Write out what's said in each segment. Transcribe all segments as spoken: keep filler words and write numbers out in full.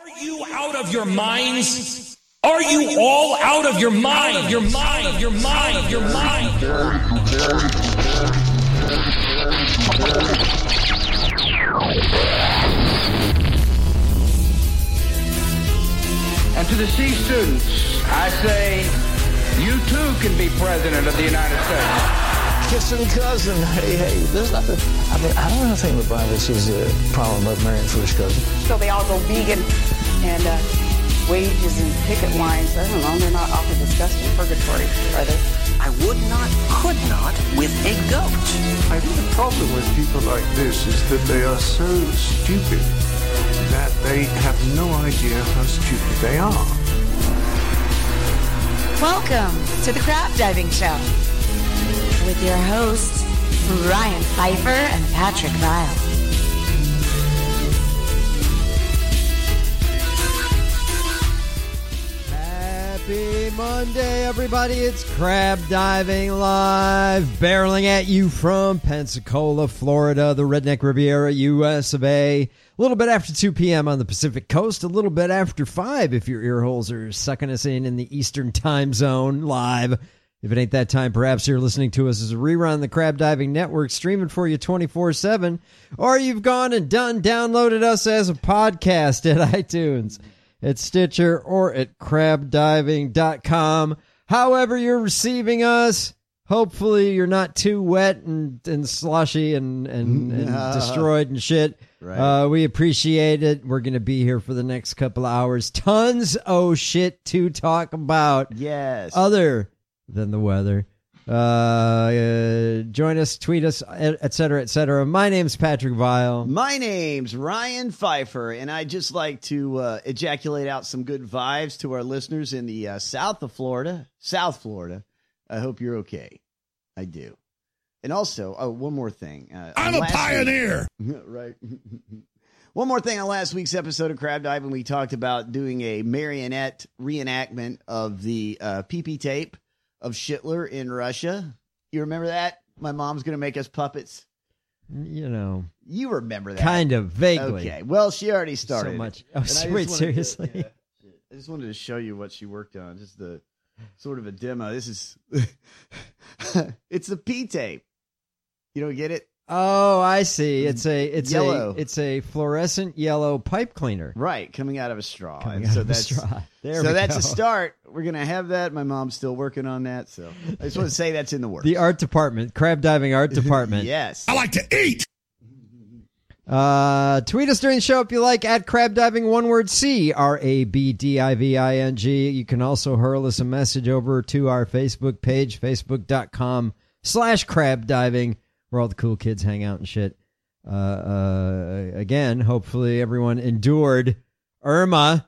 Are you out of your minds? Are you all out of your mind? Your mind, your mind, your mind. And to the C students, I say, you too can be president of the United States. Kissing cousin, hey, hey, there's nothing. I mean, I don't know anything with Brian that she's a problem of marrying first cousin. So they all go vegan and uh, wages and picket lines. I don't know, they're not awfully disgusting purgatory, are they? I would not, could not with a goat. I think the problem with people like this is that they are so stupid that they have no idea how stupid they are. Welcome to the Crab Diving Show with your hosts, Ryan Pfeiffer and Patrick Vile. Happy Monday, everybody. It's Crab Diving Live, barreling at you from Pensacola, Florida, the Redneck Riviera, U S of A. A little bit after two p.m. on the Pacific Coast, a little bit after five if your ear holes are sucking us in in the Eastern Time Zone live. If it ain't that time, perhaps you're listening to us as a rerun on the Crab Diving Network, streaming for you twenty-four seven, or you've gone and done downloaded us as a podcast at iTunes, at Stitcher, or at crab diving dot com. However you're receiving us, hopefully you're not too wet and, and sloshy and, and, and destroyed and shit. Right. Uh, we appreciate it. We're going to be here for the next couple of hours. Tons of shit to talk about. Yes. Other than the weather. Uh, uh, join us, tweet us, et cetera, et cetera. My name's Patrick Vile. My name's Ryan Pfeiffer, and I'd just like to uh, ejaculate out some good vibes to our listeners in the uh, south of Florida, South Florida. I hope you're okay. I do. And also, oh, one more thing. Uh, I'm a pioneer. Week, right. One more thing on last week's episode of Crab Diving, we talked about doing a marionette reenactment of the uh, P P tape of Hitler in Russia. You remember that? My mom's going to make us puppets. You know. You remember that. Kind of, vaguely. Okay. Well, she already started. So much. Oh, so wait, seriously? To, yeah, I just wanted to show you what she worked on. Just the sort of a demo. This is, it's the P-tape. You don't get it? Oh, I see. It's a it's yellow. a it's a fluorescent yellow pipe cleaner. Right, coming out of a straw. Coming and out so of that's a straw. There so we that's go. a start. We're gonna have that. My mom's still working on that, so I just want to say that's in the works. The art department, crab diving art department. Yes. I like to eat. Uh, tweet us during the show if you like, at crab diving, one word, C R A B D I V I N G. You can also hurl us a message over to our Facebook page, facebook dot com slash crab diving, where all the cool kids hang out and shit. Uh, uh, again, hopefully everyone endured Irma,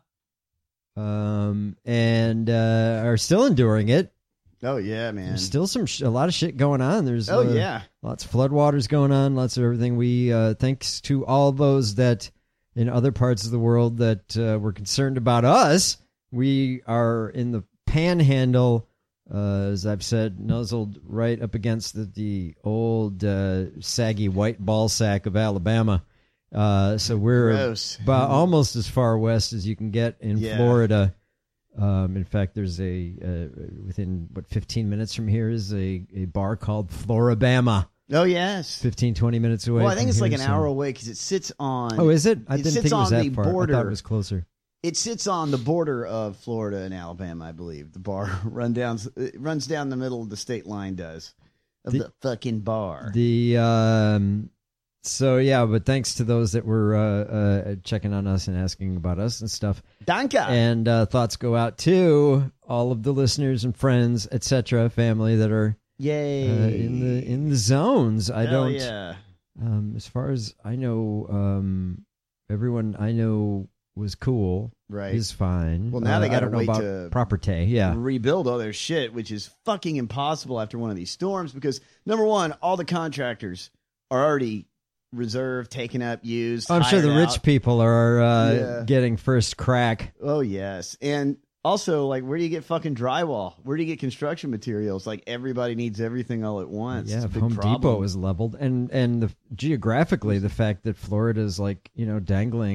um, and, uh, are still enduring it. Oh yeah, man. There's still some, sh- a lot of shit going on. There's, oh uh, yeah, lots of floodwaters going on, lots of everything. We, uh, thanks to all those that in other parts of the world that, uh, were concerned about us, we are in the panhandle. Uh, as I've said, nuzzled right up against the, the old uh, saggy white ball sack of Alabama. Uh, so we're Gross. about almost as far west as you can get in Yeah. Florida. Um, in fact, there's a uh, within what fifteen minutes from here is a, a bar called Florabama. Oh yes, fifteen, twenty minutes away. well, I think from it's like here, an so- hour away because it sits on. Oh, is it? I it didn't sits think it was on that the far. I border. thought it was closer. It sits on the border of Florida and Alabama, I believe. The bar run down, it runs down the middle of the state line. Does of the, The- fucking bar? The um, so yeah, but thanks to those that were uh, uh, checking on us and asking about us and stuff. Danka. And uh, thoughts go out to all of the listeners and friends, et cetera, family that are Yay uh, in the in the zones. I Hell don't. Yeah. Um, as far as I know, um, everyone I know was cool. Right. Is fine. Well, now Uh, they I gotta don't know wait about to property. Yeah. rebuild all their shit, which is fucking impossible after one of these storms because number one, all the contractors are already reserved, taken up, used. I'm sure the hired rich out. people are uh, Yeah. getting first crack. Oh yes, and also like, where do you get fucking drywall? Where do you get construction materials? Like everybody needs everything all at once. Yeah, It's a if big Home problem. Depot was leveled, and and the, geographically, the fact that Florida is like you know dangling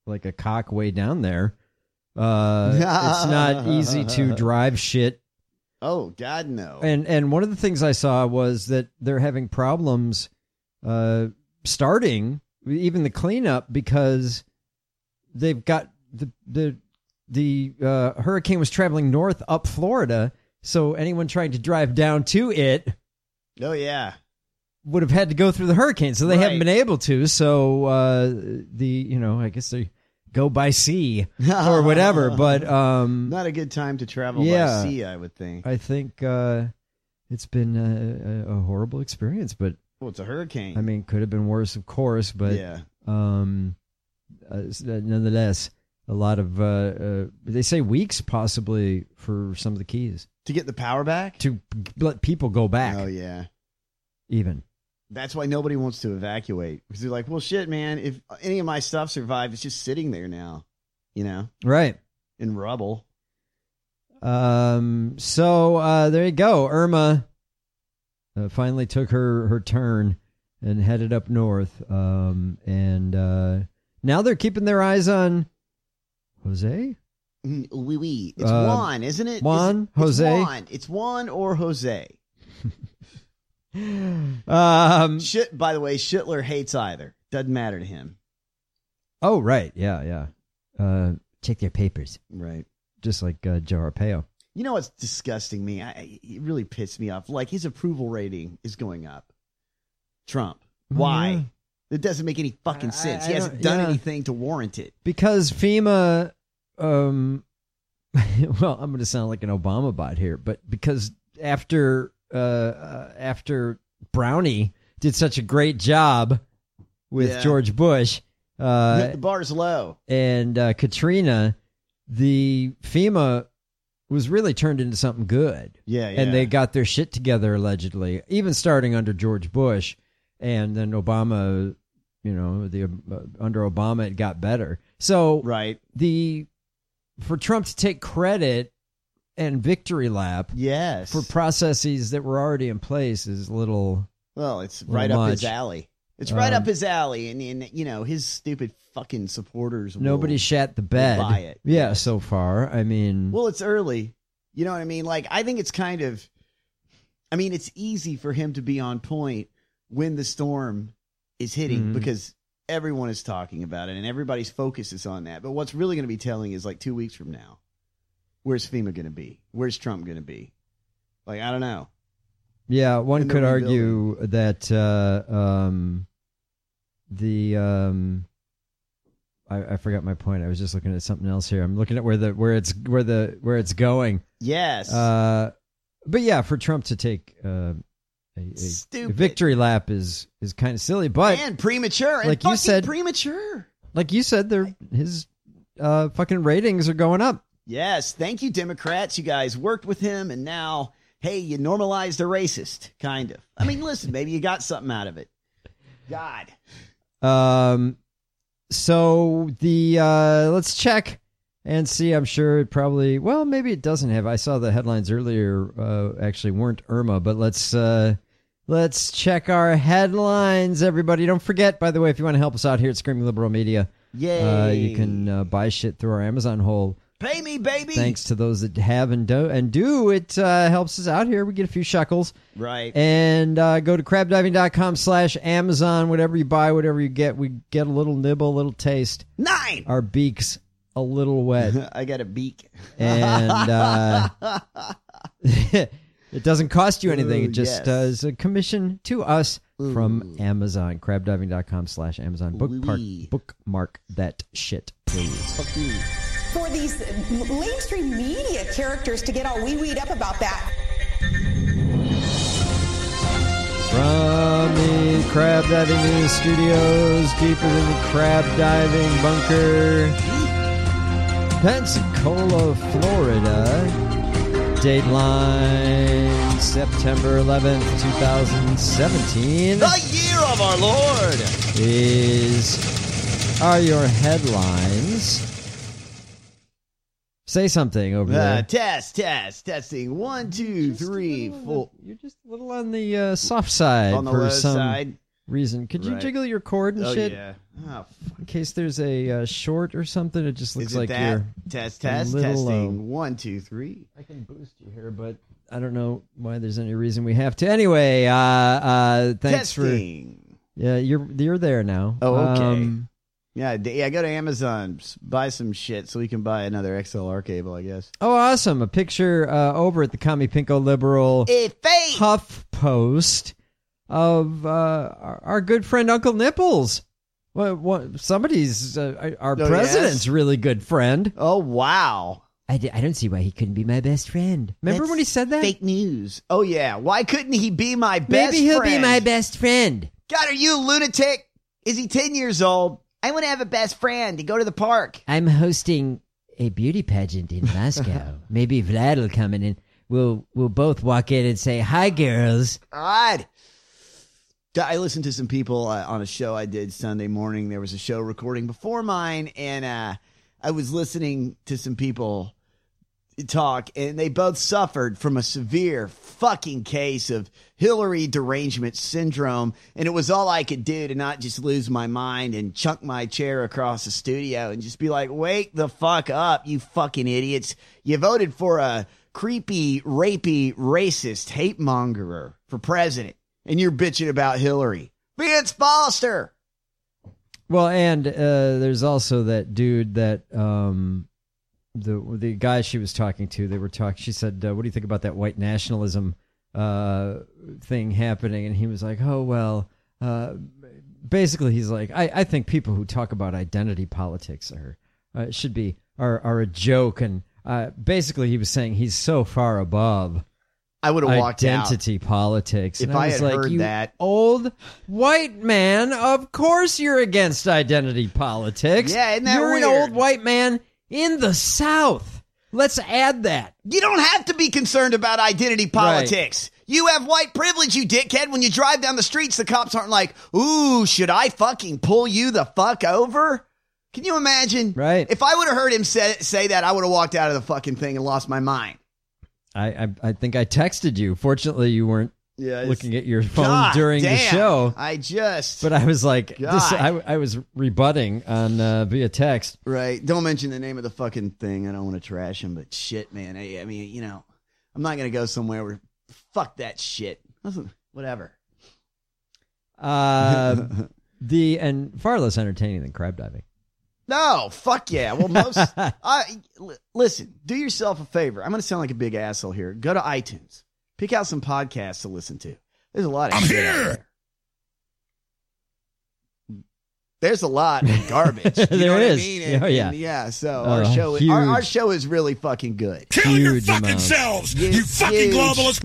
like a cock way down there. Uh, it's not easy to drive shit. Oh God, no. And and one of the things I saw was that they're having problems uh, starting even the cleanup because they've got the the the uh, hurricane was traveling north up Florida, so anyone trying to drive down to it, oh yeah, would have had to go through the hurricane. So they right. haven't been able to. So uh, the you know I guess they go by sea or whatever. But um, not a good time to travel yeah, by sea, I would think. I think uh, it's been a, a, a horrible experience, but well, it's a hurricane. I mean, could have been worse, of course, but yeah. um, uh, nonetheless, a lot of uh, uh, they say weeks possibly for some of the keys to get the power back, to let people go back. Oh yeah, even. That's why nobody wants to evacuate because they're like, well, shit, man. If any of my stuff survived, it's just sitting there now, you know, right in rubble. Um. So uh, there you go. Irma uh, finally took her her turn and headed up north. Um. And uh, now they're keeping their eyes on Jose. Oui, oui. It's uh, Juan, isn't it? Juan, it's, Jose. It's Juan. It's Juan or Jose. um. Shit. By the way, Schittler hates either. Doesn't matter to him. Oh right. Yeah. Yeah. Uh. Check their papers. Right. Just like uh, Joe Arpaio. You know what's disgusting me? I, it really pissed me off. Like his approval rating is going up. Trump. Why? Yeah. It doesn't make any fucking sense. I, I he hasn't done yeah. anything to warrant it. Because FEMA, um, well, I'm going to sound like an Obama bot here, but because after uh, uh, after Brownie did such a great job with Yeah. George Bush, uh, the bar's low, and uh, Katrina, the FEMA was really turned into something good. Yeah, yeah. And they got their shit together, allegedly, even starting under George Bush. And then Obama, you know, the uh, under Obama, it got better. So right. the for Trump to take credit and victory lap yes. for processes that were already in place is a little Well, it's little right up much. his alley. It's right Um, up his alley. And, and, you know, his stupid fucking supporters will, Nobody shat the bed. will buy it. Yeah, Yes. so far. I mean, Well, it's early. You know what I mean? Like, I think it's kind of, I mean, it's easy for him to be on point when the storm is hitting Mhm. because everyone is talking about it and everybody's focus is on that. But what's really going to be telling is like two weeks from now, where's FEMA going to be? Where's Trump going to be? Like, I don't know. yeah, one in the could argue that uh, um, the um, I, I forgot my point. I was just looking at something else here. I'm looking at where the where it's where the where it's going. Yes. Uh, but yeah, for Trump to take uh, a, a, Stupid. a victory lap is is kind of silly. But and premature. And like you fucking said- premature. like you said, they're, his uh, fucking ratings are going up. Yes. Thank you, Democrats. You guys worked with him and now, hey, you normalized a racist, kind of. I mean, listen, maybe you got something out of it. God. Um, so the uh, let's check and see. I'm sure it probably. Well, maybe it doesn't have. I saw the headlines earlier. Uh, actually, weren't Irma, but let's uh, let's check our headlines. Everybody, don't forget. By the way, if you want to help us out here at Screaming Liberal Media, Yay. uh, you can uh, buy shit through our Amazon hole. Pay me, baby. Thanks to those that have and do and do. It uh, helps us out here. We get a few shekels. Right. And uh, go to crabdiving.com slash Amazon. Whatever you buy, whatever you get, we get a little nibble, a little taste. Nine. Our beaks a little wet. I got a beak. And uh, it doesn't cost you anything. It just yes. uh, is a commission to us from Amazon. crabdiving.com slash Amazon. Bookmark, Oui. bookmark that shit, please. For these mainstream media characters to get all wee-weed up about that. From the Crab Diving News Studios, deeper than the crab diving bunker, Pensacola, Florida. Dateline September eleventh, twenty seventeen. The year of our Lord. Is are your headlines? Say something over Uh, there. test, test, testing. One, two, three, four. You're just a little on the uh, soft side On the for low some side. reason. Could you Right. jiggle your cord and Oh, shit? yeah. Oh, in case there's a uh, short or something, it just looks Is it like that? you're Test, a test, little testing. low. One, two, three. I can boost you here, but I don't know why there's any reason we have to. Anyway, uh, uh, thanks Testing. for. Yeah, you're you're there now. Oh, okay. Um, Yeah, d- yeah. Go to Amazon, s- buy some shit so we can buy another X L R cable, I guess. oh, awesome! A picture uh, over at the Commie Pinko Liberal Huff Post of uh, our, our good friend Uncle Nipples. What? What? Somebody's uh, our Oh, president's yes? really good friend. Oh, wow. I, d- I don't see why he couldn't be my best friend. Remember That's when he said that? Fake news. Oh, yeah. Why couldn't he be my best Maybe he'll friend? be my best friend. God, are you a lunatic? Is he ten years old? I want to have a best friend to go to the park. I'm hosting a beauty pageant in Moscow. Maybe Vlad will come in and we'll we'll both walk in and say, "Hi, girls." God. I listened to some people uh, on a show I did Sunday morning. There was a show recording before mine, and uh, I was listening to some people talk, and they both suffered from a severe fucking case of Hillary derangement syndrome, and it was all I could do to not just lose my mind and chunk my chair across the studio and just be like, wake the fuck up, you fucking idiots. You voted for a creepy, rapey, racist hate mongerer for president, and you're bitching about Hillary. Vince Foster. Well, and uh, there's also that dude that um, the the guy she was talking to. They were talking. She said, uh, "What do you think about that white nationalism uh, thing happening?" And he was like, "Oh well." Uh, basically, he's like, I, "I think people who talk about identity politics are uh, should be are are a joke." And uh, basically, he was saying he's so far above. I would have walked out. Identity politics. If And I was had like, heard you that. old white man, of course you're against identity politics. Yeah, isn't that You're weird? an old white man in the South. Let's add that. You don't have to be concerned about identity politics. You have white privilege, you dickhead. When you drive down the streets, the cops aren't like, ooh, should I fucking pull you the fuck over? Can you imagine? Right. If I would have heard him say, say that, I would have walked out of the fucking thing and lost my mind. I I, I think I texted you. Fortunately, you weren't Yeah, it's- looking at your phone God during the damn. show. I just... But I was like, this, God. I, I was rebutting on uh, via text. Right. Don't mention the name of the fucking thing. I don't want to trash him, but shit, man. I, I mean, you know, I'm not going to go somewhere where fuck that shit. Whatever. Uh, the and far less entertaining than crab diving. No, fuck yeah. Well, most. I l- listen. Do yourself a favor. I'm going to sound like a big asshole here. Go to iTunes. Pick out some podcasts to listen to. There's a lot of I'm shit here. out there. There's a lot of garbage. You There know what is. I mean? And- Oh, yeah. and yeah. So Uh, our show, is, our, our huge. show is really fucking good. Kill your Huge fucking amount. selves, you Huge. fucking globalist.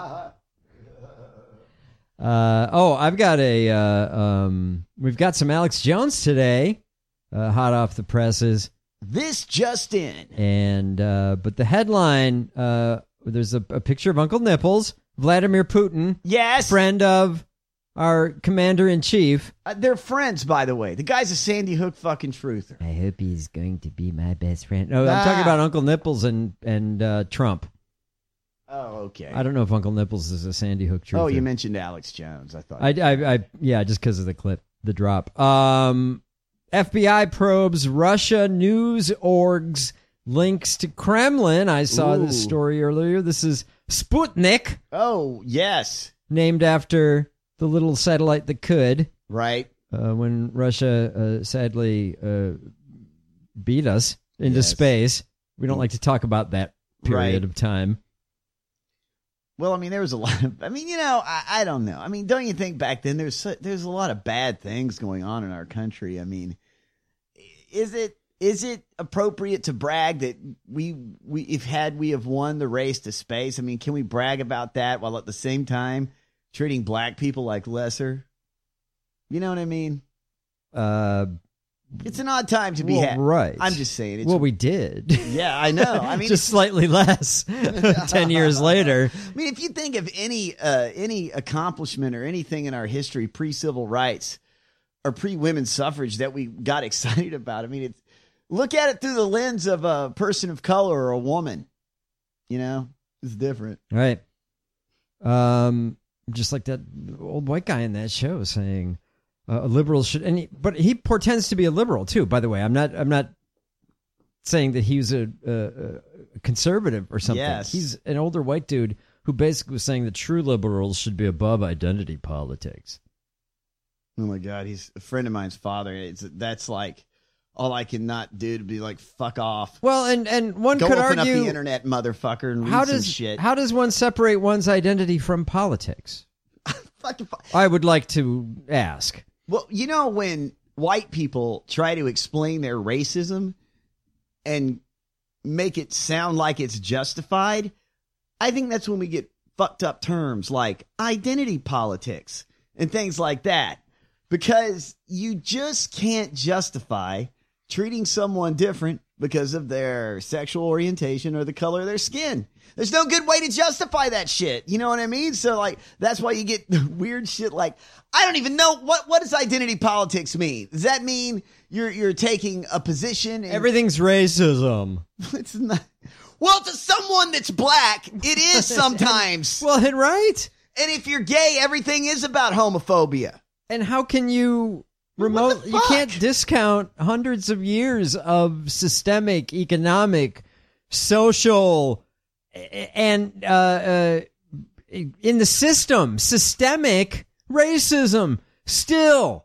Uh, oh, I've got a. Uh, um, we've got some Alex Jones today, uh, hot off the presses, This just in. and uh, but the headline. Uh, there's a, a picture of Uncle Nipples, Vladimir Putin, Yes. friend of our commander in chief. Uh, they're friends, by the way. The guy's a Sandy Hook fucking truther. I hope he's going to be my best friend. No, I'm talking Ah. about Uncle Nipples and and uh, Trump. Oh, okay. I don't know if Uncle Nipples is a Sandy Hook truther. Oh, you mentioned Alex Jones. I thought. I, I, I, yeah, just because of the clip, the drop. Um, F B I probes Russia news orgs links to Kremlin. I saw Ooh. this story earlier. This is Sputnik, Oh, yes. named after the little satellite that could. Right. Uh, when Russia uh, sadly uh, beat us into Yes. space. We don't like to talk about that period Right. of time. Well, I mean, there was a lot of. I mean, you know, I, I don't know. I mean, don't you think back then there's so, there's a lot of bad things going on in our country? I mean, is it is it appropriate to brag that we we if had we have won the race to space? I mean, can we brag about that while at the same time treating black people like lesser? You know what I mean? Uh, It's an odd time to be well, happy. right. I'm just saying. It's, well, we did. yeah, I know. I mean, just slightly less ten years later. I mean, if you think of any uh, any accomplishment or anything in our history pre-civil rights or pre-women's suffrage that we got excited about, I mean, it's, look at it through the lens of a person of color or a woman. You know, it's different. Right. Um, just like that old white guy in that show saying uh, a liberal should, and he, but he portends to be a liberal too. By the way, I'm not I'm not saying that he was a, a, a conservative or something. Yes. He's an older white dude who basically was saying that true liberals should be above identity politics. Oh my God, he's a friend of mine's father. It's that's like all I can not do to be like fuck off. Well, and and one Go could open argue up the internet, motherfucker, and read how some does shit. how does one separate one's identity from politics? Fucking fu- I would like to ask. Well, you know when white people try to explain their racism and make it sound like it's justified, I think that's when we get fucked up terms like identity politics and things like that. Because you just can't justify treating someone different because of their sexual orientation or the color of their skin. There's no good way to justify that shit. You know what I mean? So, like, that's why you get weird shit like, I don't even know, what what does identity politics mean? Does that mean you're you're taking a position? And Everything's racism. It's not. Well, to someone that's black, it is sometimes. Well, right? And if you're gay, everything is about homophobia. And how can you remote? You can't discount hundreds of years of systemic, economic, social, and uh, uh, in the system, systemic racism still.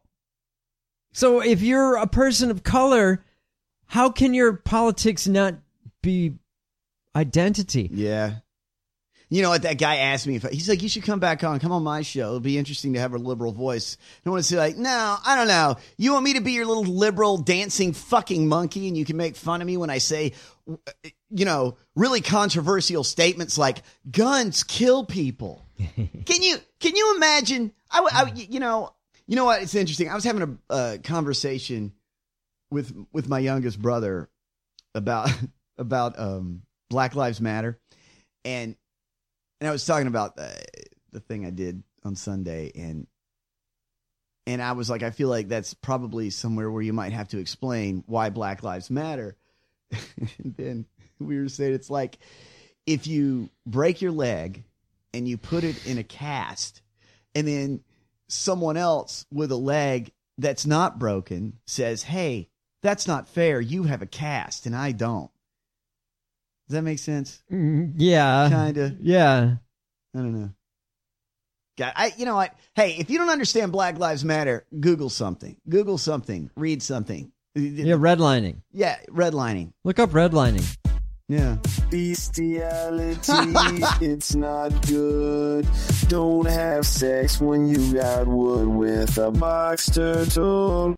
So if you're a person of color, how can your politics not be identity? Yeah. You know what? That guy asked me if I, he's like, you should come back on, come on my show. It'll be interesting to have a liberal voice. I want to say like, no, I don't know. You want me to be your little liberal dancing fucking monkey and you can make fun of me when I say, you know, really controversial statements like guns kill people. Can you, can you imagine? I, I, you know, you know what? It's interesting. I was having a uh, conversation with, with my youngest brother about, about um, Black Lives Matter. And, And I was talking about the, the thing I did on Sunday, and and I was like, I feel like that's probably somewhere where you might have to explain why Black Lives Matter. And then we were saying it's like if you break your leg and you put it in a cast, and then someone else with a leg that's not broken says, hey, that's not fair. You have a cast and I don't. Does that make sense? Mm, yeah. Kind of. Yeah. I don't know. God, I, you know what? Hey, if you don't understand Black Lives Matter, Google something. Google something. Read something. Yeah, redlining. Yeah, redlining. Look up redlining. Yeah. Bestiality, it's not good. Don't have sex when you got wood with a box turtle.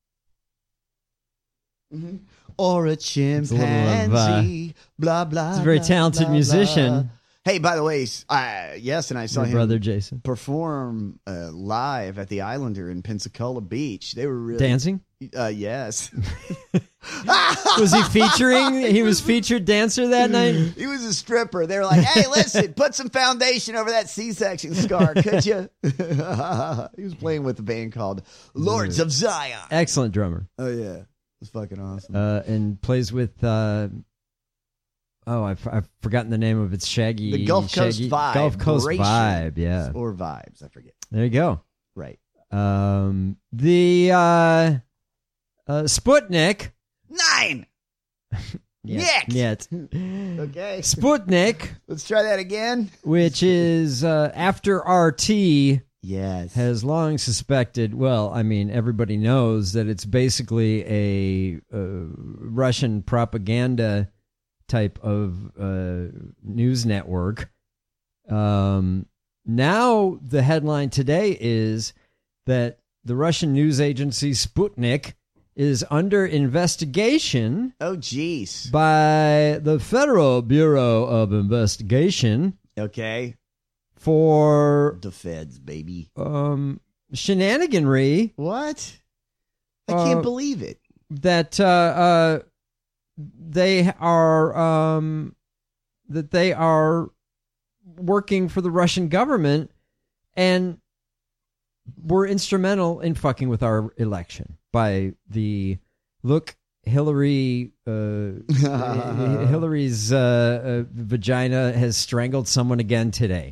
Mm-hmm. Or a chimpanzee, of, uh, blah, blah. He's a very blah, talented blah, musician. Blah. Hey, by the way, uh, yes, and I saw Your him brother Jason perform uh, live at the Islander in Pensacola Beach. They were really dancing. Uh, yes. Was he featuring? He was featured dancer that night. He was a stripper. They were like, "Hey, listen, put some foundation over that C-section scar, could you?" He was playing with a band called Lords of Zion. Excellent drummer. Oh yeah. It's fucking awesome. Uh, and plays with, uh, oh, I've, I've forgotten the name of it. Shaggy. The Gulf Coast Shaggy, Vibe. Gulf Coast Vibration. Vibe, yeah. Or Vibes, I forget. There you go. Right. Um, the uh, uh, Sputnik. Nine. Yet. Yet. Okay. Sputnik. Let's try that again. Which is uh, after R T. Yes. Has long suspected, well, I mean, everybody knows that it's basically a, a Russian propaganda type of uh, news network. Um, now, the headline today is that the Russian news agency Sputnik is under investigation. Oh, geez. By the Federal Bureau of Investigation. Okay. For the feds, baby. Um, shenaniganry. What? I can't uh, believe it. That uh, uh, they are um, that they are working for the Russian government and were instrumental in fucking with our election by the look. Hillary, uh, Hillary's uh, uh, vagina has strangled someone again today.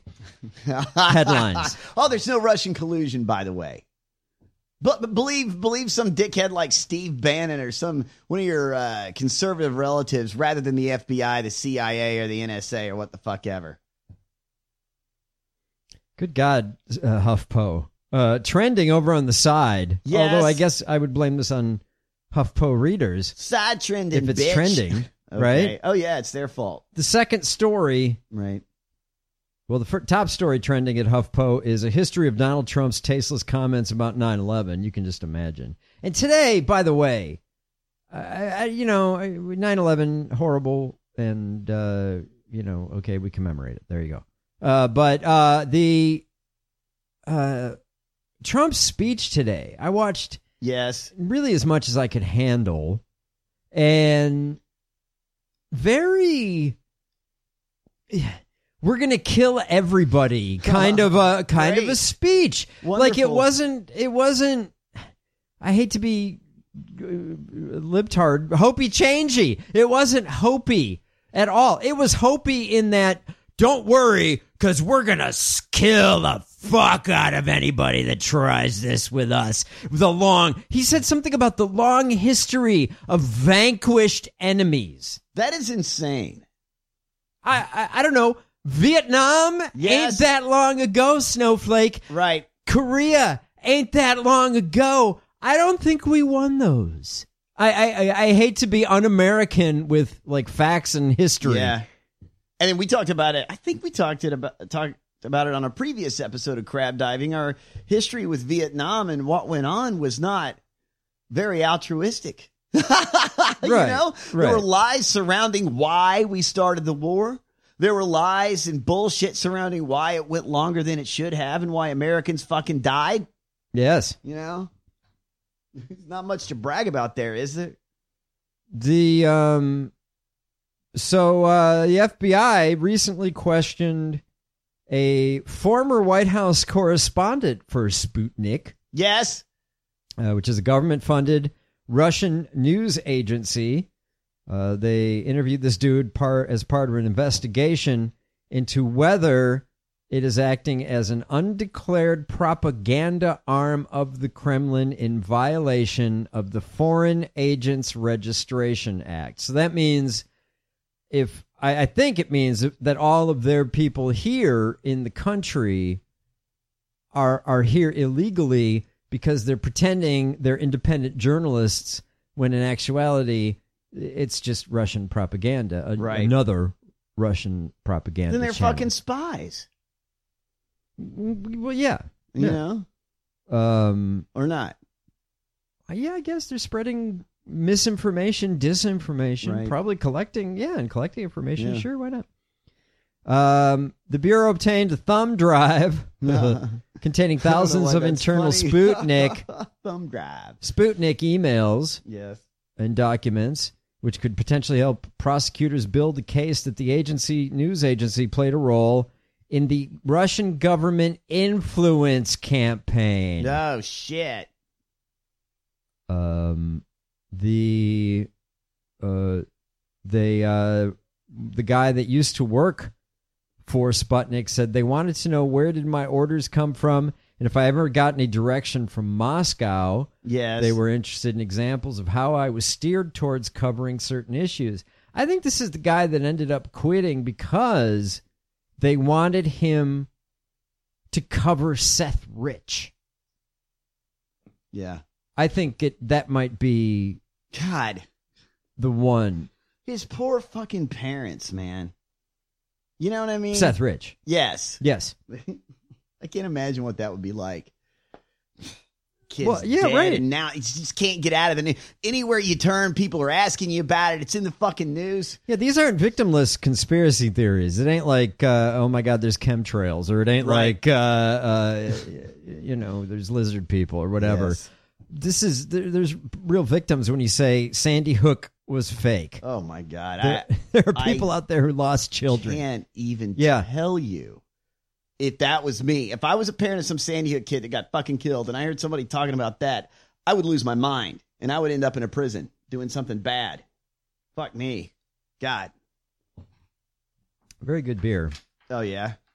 headlines. Oh, there's no Russian collusion, by the way. But, but believe believe some dickhead like Steve Bannon or some one of your uh, conservative relatives rather than the F B I, the C I A, or the N S A, or what the fuck ever. Good God, uh, HuffPo. Uh, trending over on the side. Yes. Although I guess I would blame this on HuffPo readers. Side trending, if it's bitch. trending, Okay. right? Oh, yeah, it's their fault. The second story. Right. Well, the fir- top story trending at HuffPo is a history of Donald Trump's tasteless comments about nine eleven. You can just imagine. And today, by the way, I, I, you know, nine eleven, horrible, and, uh, you know, okay, we commemorate it. There you go. Uh, but uh, the uh, Trump's speech today, I watched yes, really as much as I could handle, and very... we're going to kill everybody kind of a kind Great. of a speech. Wonderful. Like it wasn't it wasn't I hate to be uh, libtard, hopey changey. It wasn't hopey at all. It was hopey in that don't worry cuz we're going to kill the fuck out of anybody that tries this with us. The long He said something about the long history of vanquished enemies. That is insane. I I, I don't know. Vietnam Yes. ain't that long ago, Snowflake. Right. Korea ain't that long ago. I don't think we won those. I, I, I hate to be un-American with like facts and history. Yeah. And then we talked about it. I think we talked it about talked about it on a previous episode of Crab Diving. Our history with Vietnam and what went on was not very altruistic. you Right, know, right. there were lies surrounding why we started the war. There were lies and bullshit surrounding why it went longer than it should have and why Americans fucking died. Yes. You know, there's not much to brag about there, is there? The um, so uh, the F B I recently questioned a former White House correspondent for Sputnik. Yes. Uh, which is a government-funded Russian news agency. Uh, they interviewed this dude part as part of an investigation into whether it is acting as an undeclared propaganda arm of the Kremlin in violation of the Foreign Agents Registration Act. So that means if I, I think it means that all of their people here in the country are are here illegally because they're pretending they're independent journalists when in actuality it's just Russian propaganda, a, Right. another Russian propaganda Then they're channel. fucking spies, Well, yeah. you yeah. know, Um, or not. yeah, I guess they're spreading misinformation, disinformation, Right. probably collecting, yeah, and collecting information. Yeah. Sure, why not? Um, the Bureau obtained a thumb drive containing thousands of internal Sputnik thumb drive, Sputnik emails yes, and documents, which could potentially help prosecutors build the case that the agency, news agency, played a role in the Russian government influence campaign. Oh shit. Um, the uh, they uh, the guy that used to work for Sputnik said they wanted to know where did my orders come from, and if I ever got any direction from Moscow. Yes. They were interested in examples of how I was steered towards covering certain issues. I think this is the guy that ended up quitting because they wanted him to cover Seth Rich. Yeah. I think it that might be God, the one. his poor fucking parents, man. You know what I mean? Seth Rich. Yes. Yes. I can't imagine what that would be like. Kids Well, yeah, dead, right. and now you just can't get out of it. Anywhere you turn, people are asking you about it. It's in the fucking news. Yeah, these aren't victimless conspiracy theories. It ain't like, uh, oh my God, there's chemtrails, or it ain't Right. like, uh, uh, you know, there's lizard people or whatever. Yes. This is there, there's real victims when you say Sandy Hook was fake. Oh my God. There, I, there are people I out there who lost children. can't even Yeah. tell you if that was me. If I was a parent of some Sandy Hook kid that got fucking killed and I heard somebody talking about that, I would lose my mind and I would end up in a prison doing something bad. Fuck me. God. Very good beer. Oh, yeah.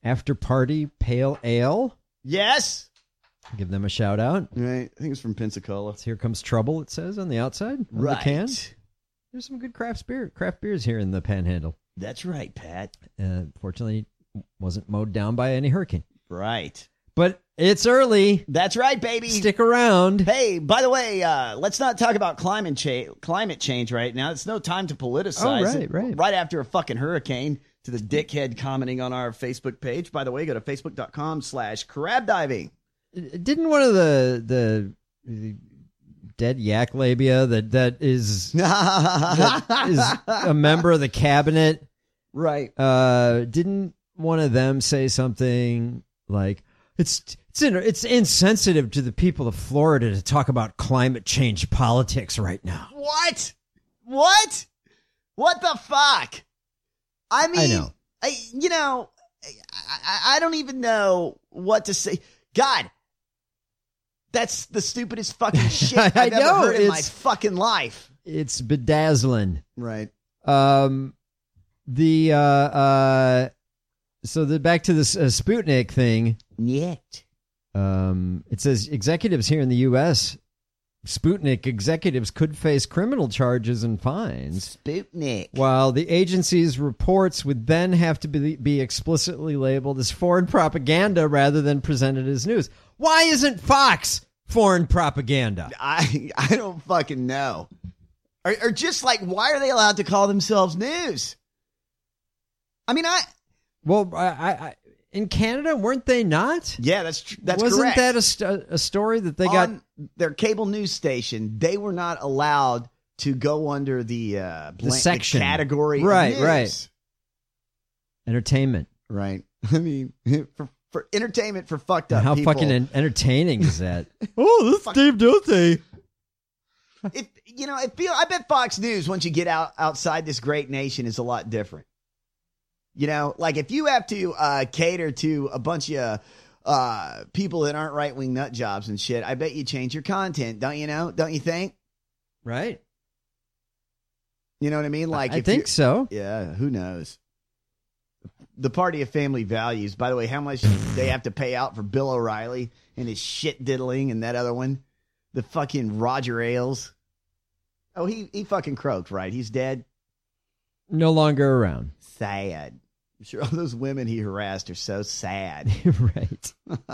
After Party Pale Ale. Yes. Give them a shout out. Right. I think it's from Pensacola. It's Here Comes Trouble, it says on the outside. On right. the can. There's some good craft beer, craft beers here in the Panhandle. That's right, Pat. Uh, fortunately, wasn't mowed down by any hurricane. Right. But it's early. That's right, baby. Stick around. Hey, by the way, uh, let's not talk about climate change. Climate change right now. It's no time to politicize. Oh, right, it. right. Right after a fucking hurricane. To the dickhead commenting on our Facebook page. By the way, go to facebook.com slash crab diving. Didn't one of the the, the dead yak labia that that is that is a member of the cabinet, right? Uh, didn't one of them say something like it's it's in, it's insensitive to the people of Florida to talk about climate change politics right now? What? What? What the fuck? I mean, I know. I, you know, I, I don't even know what to say. God, that's the stupidest fucking shit I've I ever know, heard in my it's- fucking life. It's bedazzling. Right. Um, the uh uh, so the back to this uh, Sputnik thing. Yet. Um, it says executives here in the U S Sputnik executives could face criminal charges and fines. Sputnik. While the agency's reports would then have to be, be explicitly labeled as foreign propaganda rather than presented as news. Why isn't Fox foreign propaganda? I I don't fucking know. Or, or just like, why are they allowed to call themselves news? I mean, I... Well, I, I in Canada, weren't they not? Yeah, that's tr- that's Wasn't correct. that a, st- a story that they got? On their cable news station, they were not allowed to go under the uh, The blank, section. category of Right, news. right. Entertainment. Right. I mean, for, for entertainment for fucked up How people. fucking en- entertaining is that? Oh, this is Dave Duthie. It, you know, it feel. I bet Fox News, once you get out outside this great nation, is a lot different. You know, like if you have to uh, cater to a bunch of uh, people that aren't right wing nut jobs and shit, I bet you change your content, don't you know? Don't you think? Right. You know what I mean? Like, I if think you- so. Yeah, who knows? The party of family values. By the way, how much they have to pay out for Bill O'Reilly and his shit diddling and that other one, the fucking Roger Ailes. Oh, he he fucking croaked, right? He's dead. No longer around. Sad. I'm sure all those women he harassed are so sad. Right.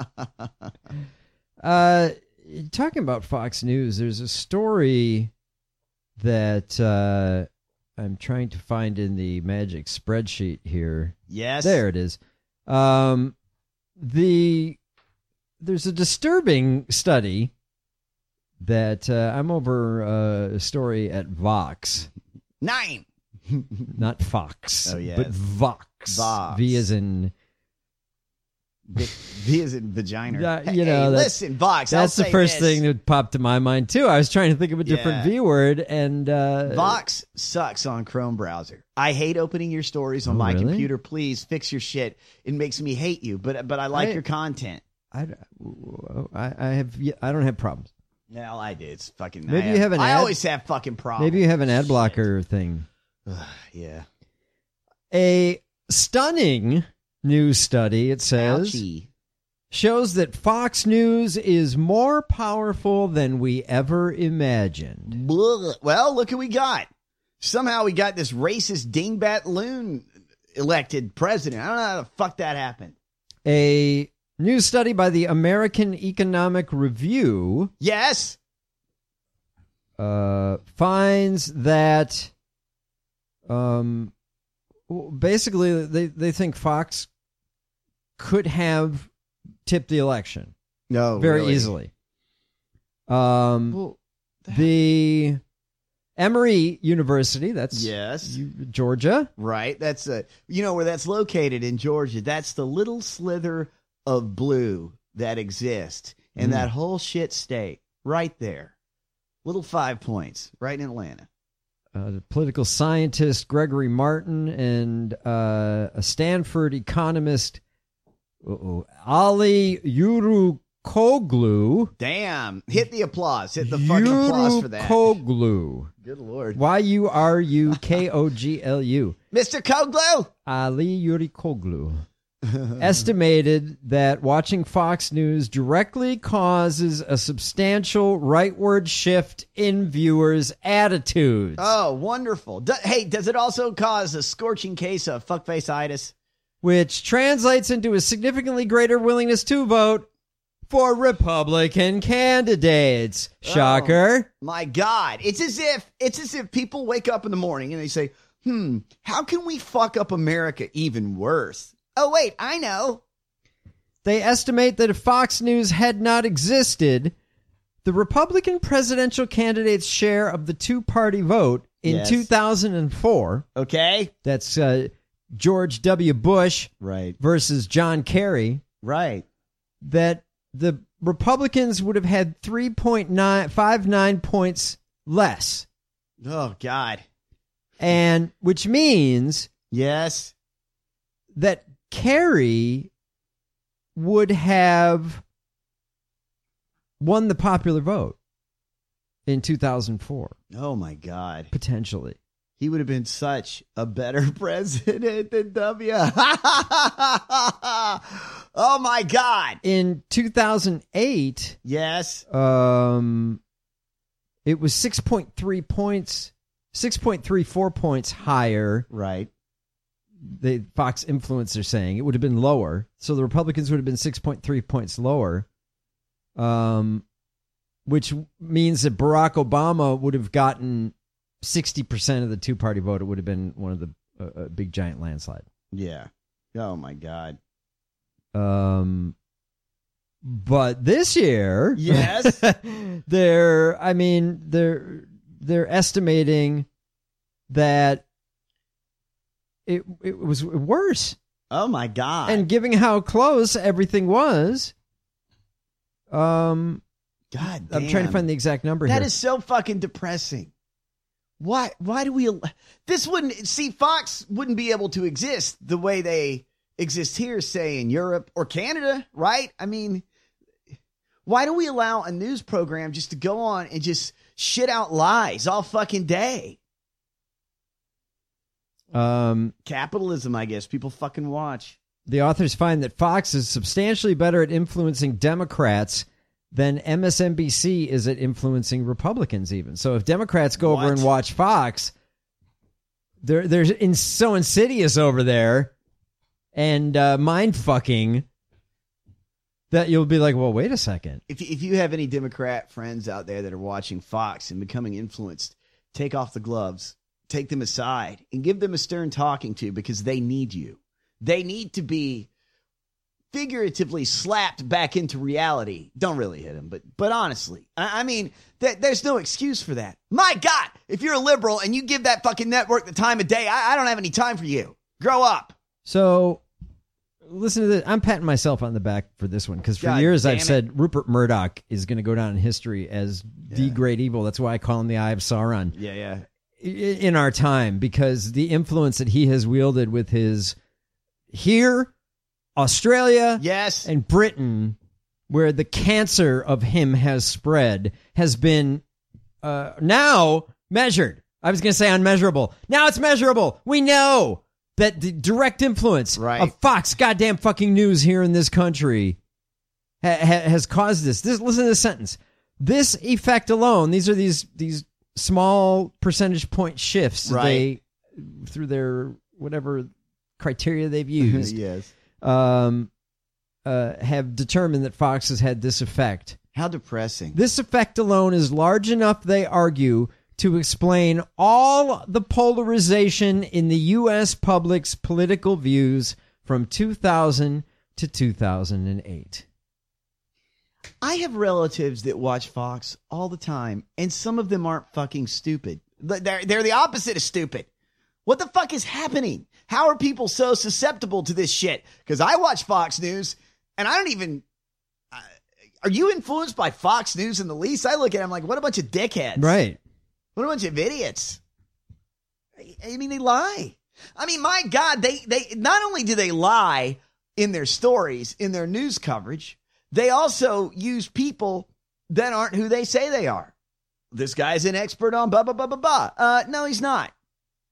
uh, talking about Fox News, there's a story that uh, I'm trying to find in the magic spreadsheet here. Yes. There it is. Um, the there's a disturbing study that uh, I'm over uh, a story at Vox. Nine. Not Fox. Oh, yes. But Vox. Vox. V as in... V, v is in vagina. Uh, you know, hey, that's, listen, Vox. That's I'll the say first this. thing that popped to my mind too. I was trying to think of a different Yeah. V word, and uh, Vox sucks on Chrome browser. I hate opening your stories on Oh, my really? computer. Please fix your shit. It makes me hate you, but but I like I- your content. I, I, I have I don't have problems. No, I do. It's fucking. Maybe I you have an I ad- always have fucking problems. Maybe you have an ad blocker thing. Yeah. A stunning news study, it says, Ouchie. shows that Fox News is more powerful than we ever imagined. Blah. Well, look who we got. Somehow we got this racist dingbat loon elected president. I don't know how the fuck that happened. A new study by the American Economic Review Yes. uh, finds that um, w- basically they, they think Fox could have tipped the election No. very really. easily. Um, Well, the Emory University, that's Yes. Georgia. Right. That's a, you know where that's located in Georgia. That's the little slither of blue that exists in Mm. that whole shit state right there. Little five points right in Atlanta. Uh, the political scientist Gregory Martin and uh, a Stanford economist, uh-oh, Ali Yurukoglu. Damn. Hit the applause. Hit the fucking applause for that. Yurukoglu. Good Lord. Y U R U K O G L U. Mister Koglu. Ali Yurukoglu. estimated that watching Fox News directly causes a substantial rightward shift in viewers' attitudes. Oh, wonderful. Do, hey, does it also cause a scorching case of fuckface-itis? Which translates into a significantly greater willingness to vote for Republican candidates. Shocker. Oh, my God. It's as if it's as if people wake up in the morning and they say, hmm, how can we fuck up America even worse? Oh, wait, I know. They estimate that if Fox News had not existed, the Republican presidential candidate's share of the two-party vote in Yes. two thousand four, okay, that's uh, George W. Bush right. versus John Kerry, right, that the Republicans would have had three point nine five nine points less. Oh, God. And which means yes, that Kerry would have won the popular vote in two thousand four. Oh, my God. Potentially. He would have been such a better president than W. Oh, my God. In two thousand eight, yes, um, it was six point three points, six point three four points higher. Right. The Fox influence are saying it would have been lower. So the Republicans would have been six point three points lower. Um, which means that Barack Obama would have gotten sixty percent of the two-party vote. It would have been one of the uh, a big giant landslide. Yeah. Oh, my God. Um, but this year, yes, they're, I mean, they're, they're estimating that it, it was worse. Oh, my God. And given how close everything was, um, God I'm damn. trying to find the exact number That here. is so fucking depressing. Why, why do we, this wouldn't, see, Fox wouldn't be able to exist the way they exist here, say in Europe or Canada, right? I mean, why do we allow a news program just to go on and just shit out lies all fucking day? Um, Capitalism, I guess. People fucking watch. The authors find that Fox is substantially better at influencing Democrats than M S N B C is at influencing Republicans even. So if Democrats go What? over and watch Fox, they're, they're in, so insidious over there and uh, mind-fucking that you'll be like, well, wait a second. If, if you have any Democrat friends out there that are watching Fox and becoming influenced, take off the gloves, take them aside, and give them a stern talking to because they need you. They need to be figuratively slapped back into reality. Don't really hit them, but but honestly, I, I mean, th- there's no excuse for that. My God, if you're a liberal and you give that fucking network the time of day, I, I don't have any time for you. Grow up. So listen to this. I'm patting myself on the back for this one because for God years damn I've it. said Rupert Murdoch is going to go down in history as the great evil. That's why I call him the Eye of Sauron. Yeah, yeah. In our time, because the influence that he has wielded with his here, Australia, yes, and Britain, where the cancer of him has spread, has been uh, now measured. I was going to say unmeasurable. Now it's measurable. We know that the direct influence right. of Fox goddamn fucking News here in this country ha- ha- has caused this. This. Listen to this sentence. This effect alone, these are these these small percentage point shifts that Right. they, through their whatever criteria they've used, yes, um, uh, have determined that Fox has had this effect. How depressing. This effect alone is large enough, they argue, to explain all the polarization in the U S public's political views from two thousand to two thousand eight. I have relatives that watch Fox all the time, and some of them aren't fucking stupid. They're, they're the opposite of stupid. What the fuck is happening? How are people so susceptible to this shit? Because I watch Fox News, and I don't even... Uh, are you influenced by Fox News in the least? I look at it, I'm like, what a bunch of dickheads. Right. What a bunch of idiots. I, I mean, they lie. I mean, my God, they, they not only do they lie in their stories, in their news coverage, they also use people that aren't who they say they are. This guy's an expert on blah, blah, blah, blah, blah. Uh, no, he's not.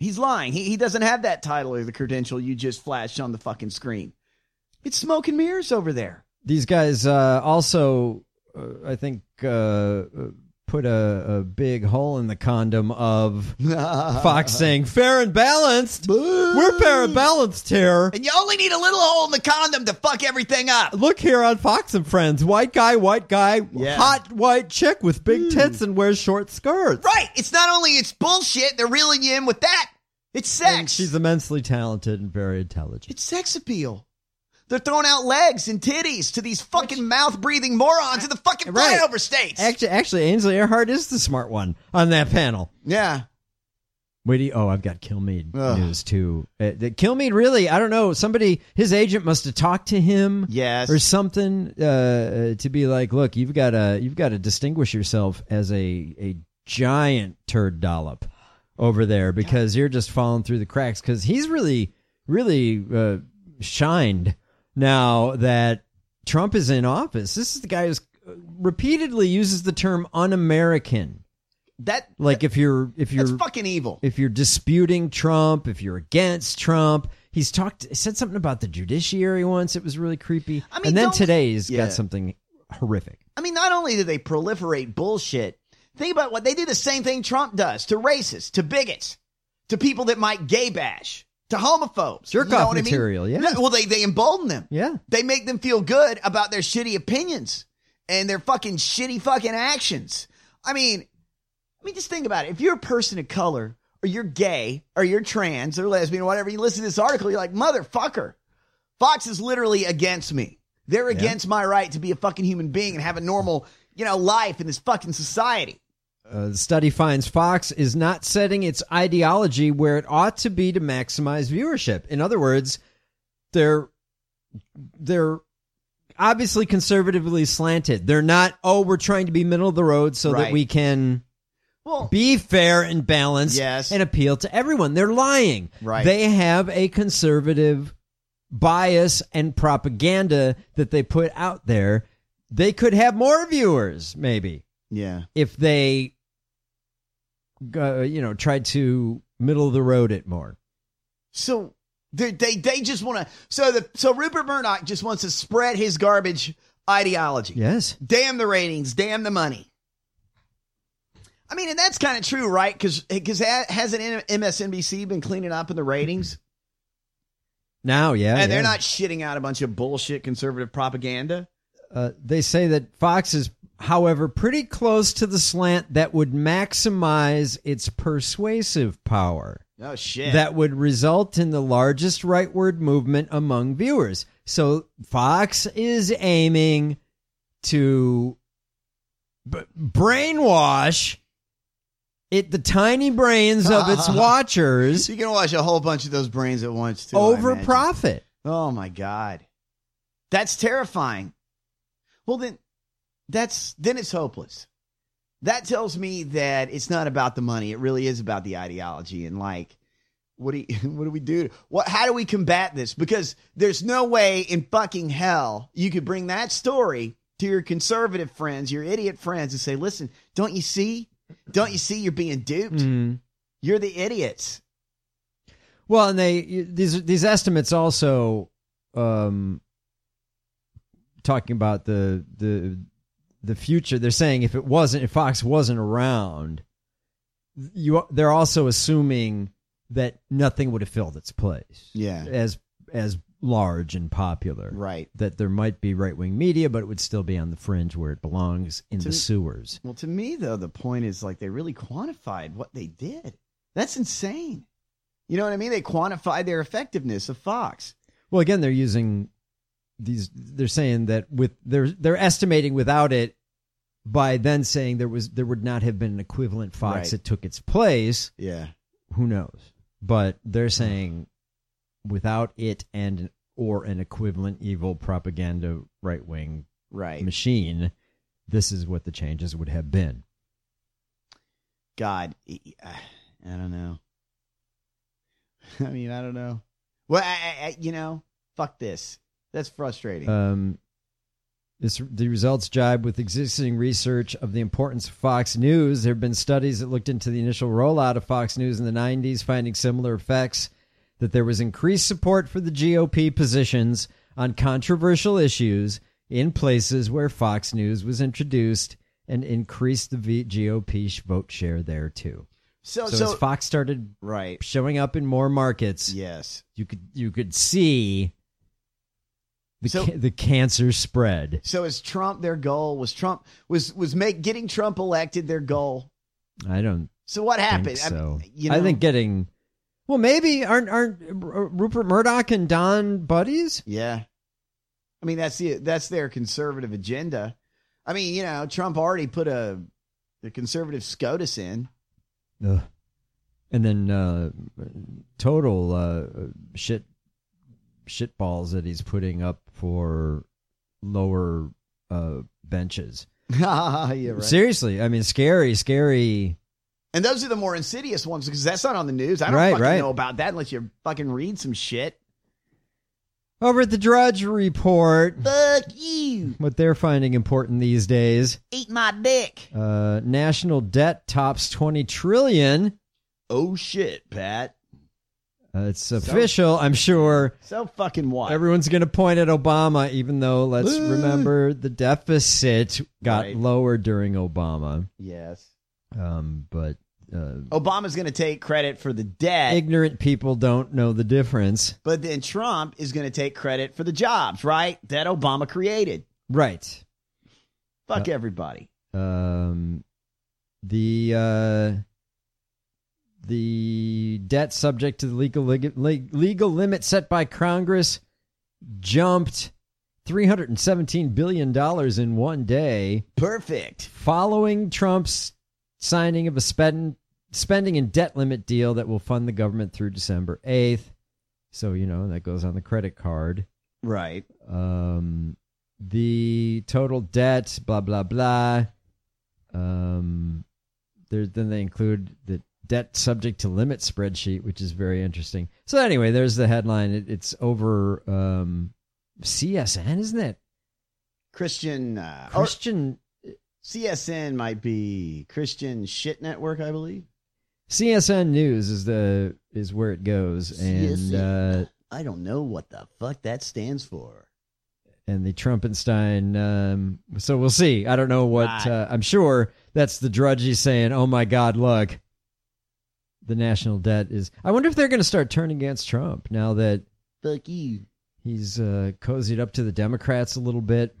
He's lying. He he doesn't have that title or the credential you just flashed on the fucking screen. It's smoke and mirrors over there. These guys uh, also, uh, I think, uh, put a, a big hole in the condom of Fox saying fair and balanced. Boo. We're fair and balanced here. And you only need a little hole in the condom to fuck everything up. Look here on Fox and Friends. White guy, white guy, Yeah. hot white chick with big tits and wears short skirts. Right. It's not only it's bullshit, they're reeling you in with that. It's sex. And she's immensely talented and very intelligent. It's sex appeal. They're throwing out legs and titties to these fucking mouth-breathing morons in the fucking Right. flyover states. Actually, actually, Ainsley Earhart is the smart one on that panel. Yeah. Wait, do you- oh, I've got Kilmeade Ugh. news too. Uh, the Kilmeade really, I don't know. Somebody, his agent must have talked to him, Yes. or something, uh, uh, to be like, look, you've got to, you've got to distinguish yourself as a a giant turd dollop over there because you're just falling through the cracks. Because he's really, really uh, shined now that Trump is in office. This is the guy who repeatedly uses the term un-American. That Like if you're if you're That's fucking evil. if you're disputing Trump, if you're against Trump, he's talked said something about the judiciary once. It was really creepy. I mean, and then don't- today he's Yeah. got something horrific. I mean, not only do they proliferate bullshit, think about what they do the same thing Trump does to racists, to bigots, to people that might gay bash, to homophobes. Jerk You know off what I mean? material, yeah. No, well, they, they embolden them. Yeah. They make them feel good about their shitty opinions and their fucking shitty fucking actions. I mean, I mean, just think about it. If you're a person of color or you're gay or you're trans or lesbian or whatever, you listen to this article, you're like, motherfucker, Fox is literally against me. They're against my right to be a fucking human being and have a normal, you know, life in this fucking society. Uh, the study finds Fox is not setting its ideology where it ought to be to maximize viewership. In other words, they're they're obviously conservatively slanted. They're not, oh, we're trying to be middle of the road so that Right. we can Well, be fair and balanced Yes. and appeal to everyone. They're lying. Right. They have a conservative bias and propaganda that they put out there. They could have more viewers, maybe, yeah. if they, uh, you know, tried to middle of the road it more. So they they, they just want to. So the so Rupert Murdoch just wants to spread his garbage ideology. Yes. Damn the ratings. Damn the money. I mean, and that's kind of true, right? Because because hasn't M S N B C been cleaning up in the ratings? Now, yeah. and they're yeah. not shitting out a bunch of bullshit conservative propaganda. Uh, they say that Fox is, however, pretty close to the slant that would maximize its persuasive power. Oh, shit. That would result in the largest rightward movement among viewers. So Fox is aiming to b- brainwash it, the tiny brains of its watchers. You can watch a whole bunch of those brains at once, too. I over imagine. profit. Oh, my God. That's terrifying. Well, then, that's then it's hopeless. That tells me that it's not about the money. It really is about the ideology. And like, what do you, what do we do? What? How do we combat this? Because there's no way in fucking hell you could bring that story to your conservative friends, your idiot friends, and say, "Listen, don't you see? Don't you see? You're being duped. Mm. You're the idiots." Well, and they these these estimates also um, talking about the the the future. They're saying if it wasn't, if Fox wasn't around, you they're also assuming that nothing would have filled its place. Yeah. as as large and popular. Right. That there might be right wing media, but it would still be on the fringe where it belongs in To the me- sewers. Well, to me, though, the point is like they really quantified what they did. That's insane. You know what I mean? They quantified their effectiveness of Fox. Well, again, they're using these. They're saying that with they're they're estimating without it, by then saying there was there would not have been an equivalent Fox Right. that took its place. Yeah. Who knows? But they're saying without it and or an equivalent evil propaganda right wing Right. machine, this is what the changes would have been. God, I don't know. I mean, I don't know. Well, I, I, you know, fuck this. That's frustrating. Um, This, the results jibe with existing research of the importance of Fox News. There have been studies that looked into the initial rollout of Fox News in the nineties, finding similar effects, that there was increased support for the G O P positions on controversial issues in places where Fox News was introduced, and increased the v- G O P vote share there too. So, so, so as Fox started right. showing up in more markets, yes, you could you could see the so, ca- the cancer spread. So is Trump their goal? Was Trump was was make getting Trump elected their goal? I don't. So what happened? Think so I, you know, I think getting well, maybe aren't aren't Rupert Murdoch and Don buddies? Yeah, I mean that's the that's their conservative agenda. I mean, you know, Trump already put a the conservative SCOTUS in. Ugh. And then uh, total uh, shit shit balls that he's putting up for lower uh, benches. Yeah, right. Seriously, I mean, scary, scary. And those are the more insidious ones because that's not on the news. I don't right, fucking right. know about that unless you fucking read some shit. Over at the Drudge Report, fuck you. What they're finding important these days: eat my dick. Uh, national debt tops twenty trillion. Oh shit, Pat! Uh, it's official, so, I'm sure. So fucking what? Everyone's going to point at Obama, even though let's Ooh. remember the deficit got right. lower during Obama. Yes, um, but. Uh, Obama's going to take credit for the debt. Ignorant people don't know the difference. But then Trump is going to take credit for the jobs, right? That Obama created. Right. Fuck uh, everybody. Um, the uh, the debt subject to the legal legal limit set by Congress jumped three hundred seventeen billion dollars in one day. Perfect. Following Trump's signing of a spend, spending and debt limit deal that will fund the government through December eighth. So, you know, that goes on the credit card. Right. Um, the total debt, blah, blah, blah. Um, there, then they include the debt subject to limit spreadsheet, which is very interesting. So anyway, there's the headline. It, it's over um, C S N, isn't it? Christian. Uh, Christian. C S N might be Christian Shit Network, I believe. C S N News is the is where it goes, and uh, I don't know what the fuck that stands for. And the Trumpenstein. Um, so we'll see. I don't know what. Right. Uh, I'm sure that's the drudgy saying, "Oh my God, look, the national debt is." I wonder if they're going to start turning against Trump now that fuck you. He's uh, cozied up to the Democrats a little bit.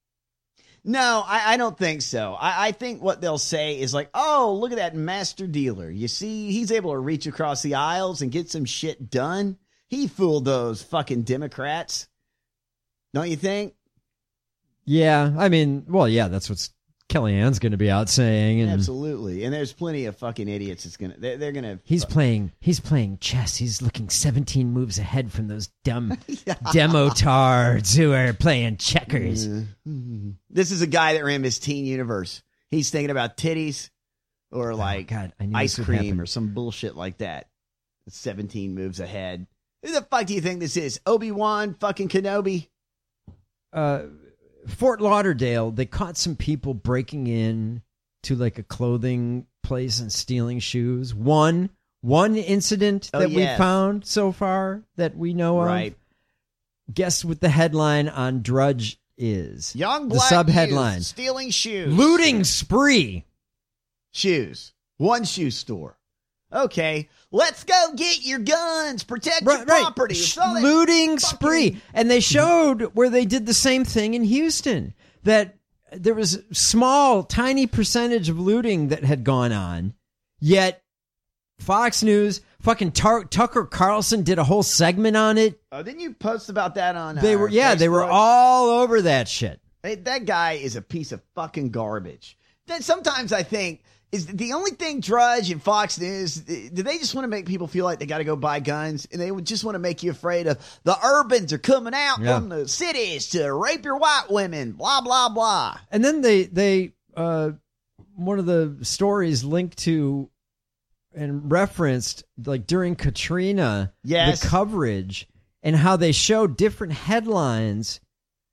No, I, I don't think so. I, I think what they'll say is like, oh, look at that master dealer. You see, he's able to reach across the aisles and get some shit done. He fooled those fucking Democrats. Don't you think? Yeah, I mean, well, yeah, that's what Kellyanne's going to be out saying. And absolutely. And there's plenty of fucking idiots that's gonna they're, they're gonna He's playing he's playing chess. He's looking seventeen moves ahead from those dumb demotards who are playing checkers. Mm-hmm. This is a guy that ran Miss Teen Universe. He's thinking about titties or like oh, God, I knew ice cream happen. or some bullshit like that. seventeen moves ahead. Who the fuck do you think this is? Obi-Wan fucking Kenobi? Uh Fort Lauderdale, they caught some people breaking in to like a clothing place and stealing shoes. One one incident oh, that yes. we found so far that we know of. Right. Guess what the headline on Drudge is? Young the black sub headline: stealing shoes, looting spree. Shoes. One shoe store. Okay, let's go get your guns, protect right, your right. property. Looting fucking... spree. And they showed where they did the same thing in Houston, that there was a small, tiny percentage of looting that had gone on, yet Fox News, fucking Tar- Tucker Carlson did a whole segment on it. Oh, didn't you post about that on They were, yeah, Facebook? they were all over that shit. Hey, that guy is a piece of fucking garbage. Then sometimes I think, is the only thing Drudge and Fox News, do they just want to make people feel like they got to go buy guns? And they would just want to make you afraid of the urbans are coming out yeah. from the cities to rape your white women, blah, blah, blah. And then they, they uh, one of the stories linked to and referenced, like during Katrina, yes. the coverage and how they showed different headlines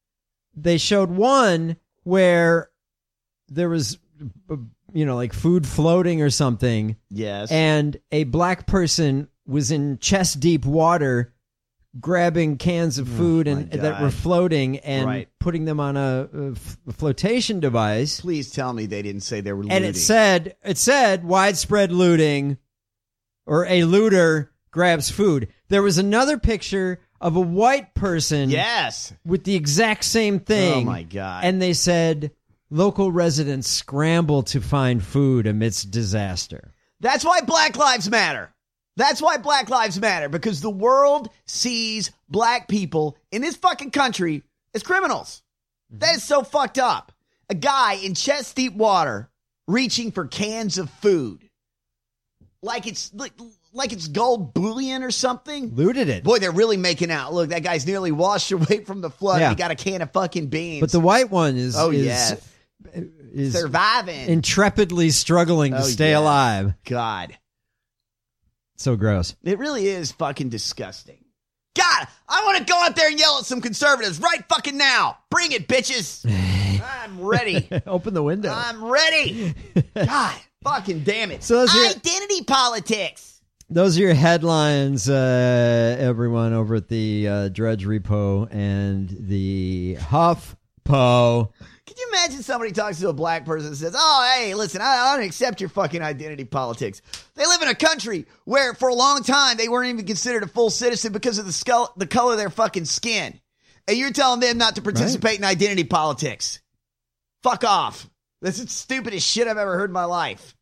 they showed one where there was, you know, like food floating or something. Yes. And a black person was in chest deep water grabbing cans of food oh, and that were floating and right. putting them on a, a f- flotation device. Please tell me they didn't say they were looting. And it said, it said widespread looting or a looter grabs food. There was another picture of a white person. Yes. With the exact same thing. Oh, my God. And they said local residents scramble to find food amidst disaster. That's why Black Lives Matter. That's why Black Lives Matter, because the world sees black people in this fucking country as criminals. Mm-hmm. That is so fucked up. A guy in chest deep water reaching for cans of food. Like it's like, like it's gold bullion or something. Looted it. Boy, they're really making out. Look, that guy's nearly washed away from the flood. Yeah. He got a can of fucking beans. But the white one is, oh, is, yeah. is surviving. Intrepidly struggling to oh, stay yeah. alive. God. So gross. It really is fucking disgusting. God, I want to go out there and yell at some conservatives right fucking now. Bring it, bitches. I'm ready. Open the window. I'm ready. God, fucking damn it. So those are your, identity politics. Those are your headlines, uh, everyone, over at the uh, Drudge Repo and the HuffPo. Could you imagine somebody talks to a black person and says, oh, hey, listen, I, I don't accept your fucking identity politics. They live in a country where for a long time they weren't even considered a full citizen because of the skull, the color of their fucking skin. And you're telling them not to participate right. in identity politics. Fuck off. This is the stupidest shit I've ever heard in my life.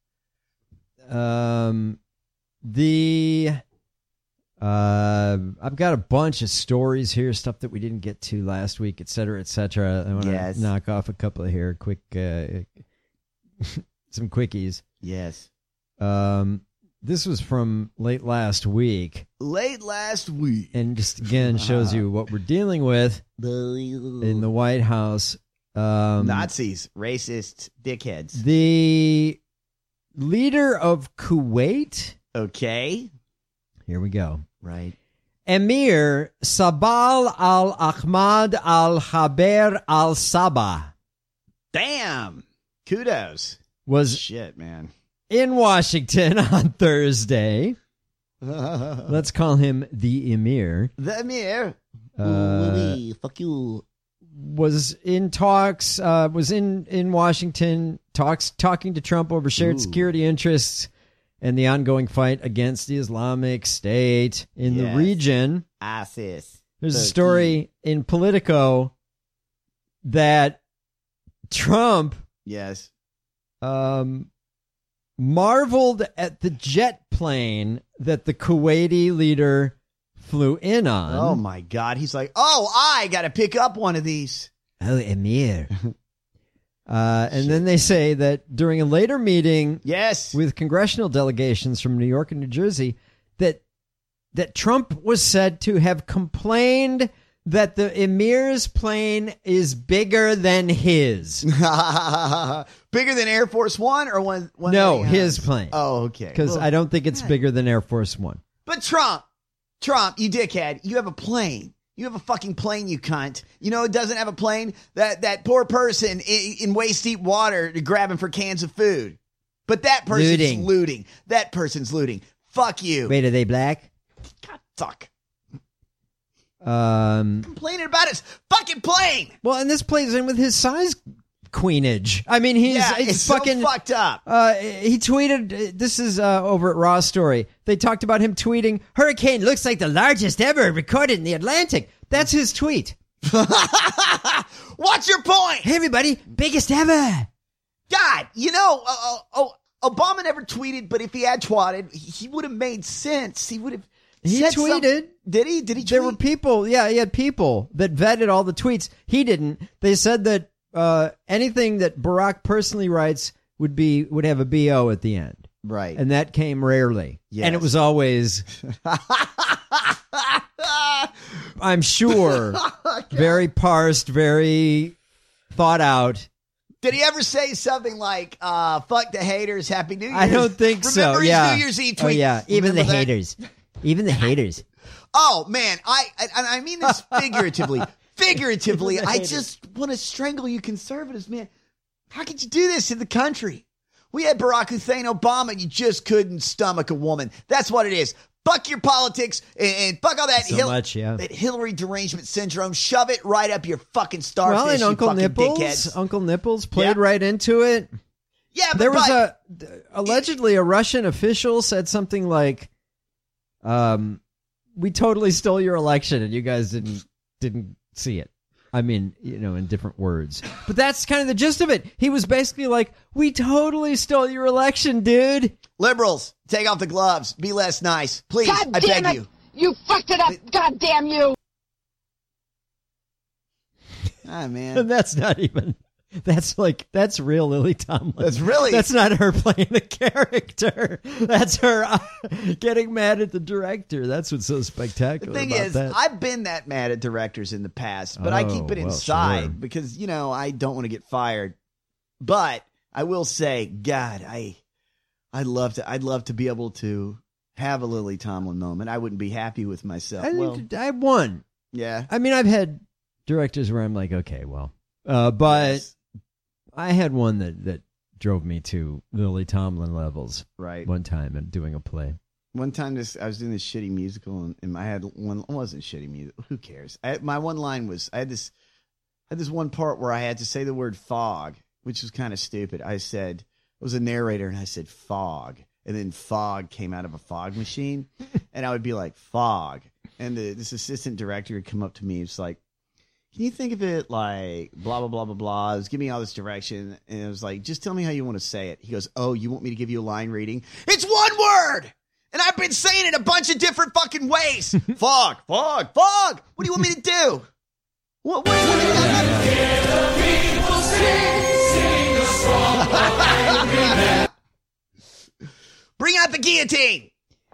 Um, the... Uh, I've got a bunch of stories here, stuff that we didn't get to last week, et cetera, et cetera. I want to yes. knock off a couple of here, quick, uh, some quickies. Yes. Um, this was from late last week. Late last week. And just again shows you what we're dealing with in the White House. Um, Nazis, racist dickheads. The leader of Kuwait. Okay. Here we go. Right. Emir Sabal al-Ahmad al-Haber al-Sabah. Damn. Kudos. Was shit, man. In Washington on Thursday. Let's call him the Emir. The Emir. Uh, Fuck you. Was in talks, uh, was in, in Washington, talks talking to Trump over shared Ooh. security interests and the ongoing fight against the Islamic State in yes. the region. ISIS. There's a story in Politico that Trump yes, um, marveled at the jet plane that the Kuwaiti leader flew in on. Oh, my God. He's like, oh, I got to pick up one of these. Oh, Emir. Uh, and Shit. then they say that during a later meeting yes. with congressional delegations from New York and New Jersey, that that Trump was said to have complained that the Emir's plane is bigger than his. Bigger than Air Force One or one? one no, his plane. Oh, okay. Because well, I don't think it's bigger than Air Force One. But Trump, Trump, you dickhead, you have a plane. You have a fucking plane, you cunt. You know it doesn't have a plane? That that poor person in, in waist-deep water grabbing for cans of food. But that person's looting. looting. That person's looting. Fuck you. Wait, are they black? God, fuck. Um, Complaining about his fucking plane. Well, and this plays in with his size queenage. I mean, he's yeah, it's, it's fucking so fucked up. Uh, he tweeted. This is uh, over at Raw Story. They talked about him tweeting, "Hurricane looks like the largest ever recorded in the Atlantic." That's his tweet. What's your point? Hey, everybody, biggest ever. God, you know, uh, oh, Obama never tweeted, but if he had twatted, he would have made sense. He would have. He said tweeted. Some, did he? Did he? Tweet? There were people. Yeah, he had people that vetted all the tweets. He didn't. They said that uh, anything that Barack personally writes would be would have a B O at the end. Right. And that came rarely. Yes. And it was always, I'm sure, very parsed, very thought out. Did he ever say something like, uh, fuck the haters, Happy New Year? I don't think Remember so. Remember his yeah. New Year's Eve tweet? Oh, yeah. Even Remember the that? haters. Even the haters. Oh, man. I, I I mean this figuratively. figuratively, I just want to strangle you conservatives, man. How could you do this in the country? We had Barack Hussein Obama, and you just couldn't stomach a woman. That's what it is. Fuck your politics and, and fuck all that, So Hil- much, yeah. that Hillary derangement syndrome. Shove it right up your fucking starfish, Well, and you Uncle fucking Nipples, dickheads. Uncle Nipples played Yeah. right into it. Yeah, but there was but, a allegedly a Russian official said something like, "Um, we totally stole your election, and you guys didn't didn't see it." I mean, you know, in different words, but that's kind of the gist of it. He was basically like, "We totally stole your election, dude." Liberals, take off the gloves. Be less nice, please. God I damn beg it. you. You fucked it up. God damn you. Ah, man. And that's not even. That's like that's real Lily Tomlin. That's really that's not her playing a character. That's her uh, getting mad at the director. That's what's so spectacular. The thing about is, that. I've been that mad at directors in the past, but I Oh, keep it well, inside sure. because, you know, I don't want to get fired. But I will say, God, I, I'd love to. I'd love to be able to have a Lily Tomlin moment. I wouldn't be happy with myself. I, well, think I won. yeah. I mean, I've had directors where I'm like, okay, well, uh, but Yes. I had one that that drove me to Lily Tomlin levels. Right. One time and doing a play. One time, this I was doing this shitty musical, and, and I had one. It wasn't shitty music. Who cares? I, my one line was I had this. I had this one part where I had to say the word fog, which was kind of stupid. I said it was a narrator, and I said fog, and then fog came out of a fog machine, and I would be like fog, and the, this assistant director would come up to me. It's like, can you think of it like blah blah blah blah blah? It was giving me all this direction, and it was like, just tell me how you want to say it. He goes, oh, you want me to give you a line reading? It's one word. And I've been saying it a bunch of different fucking ways. Fog, fog, fog. What do you want me to do? What, what, what do you got to do? Bring out the guillotine.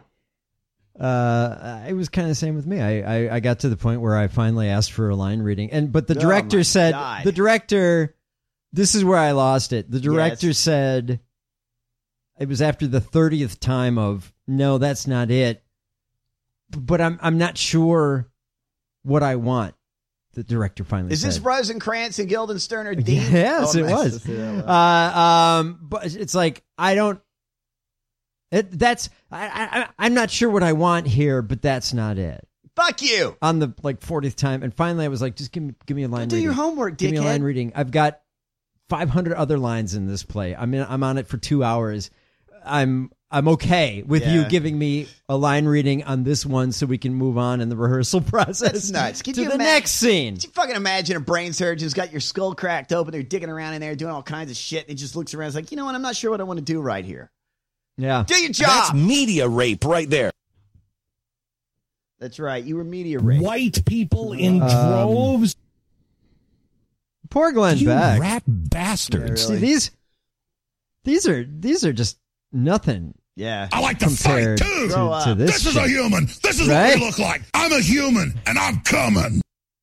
Uh, it was kind of the same with me. I, I I got to the point where I finally asked for a line reading, and but the Oh, director my said God. the director. This is where I lost it. The director Yes. said it was after the thirtieth time of no, that's not it. But I'm I'm not sure what I want. The director finally Is said. this Rosencrantz and Guildenstern or Dean? Yes, Oh, it nice. was. Let's see that one. Uh, um, but it's like I don't. It that's I, I I'm not sure what I want here, but that's not it. Fuck you. On the like fortieth time, and finally I was like, just give me give me a line. Do reading. your homework, Give me a dickhead. line reading. I've got five hundred other lines in this play. I'm in, I'm on it for two hours. I'm I'm okay with Yeah. you giving me a line reading on this one, so we can move on in the rehearsal process. That's nuts. Can to you the ima- next scene. Can you fucking imagine a brain surgeon's got your skull cracked open, they're digging around in there, doing all kinds of shit, and he just looks around, and is like, you know what, I'm not sure what I want to do right here. Yeah. Do your job. That's media rape right there. That's right. You were media raped. White people in Um, droves. Poor Glenn You Beck. rat bastards. See, these these are these are just nothing. Yeah. I like to compared fight too. to, Grow to up. this. This is a shit. human. This is Right? what we look like. I'm a human, and I'm coming.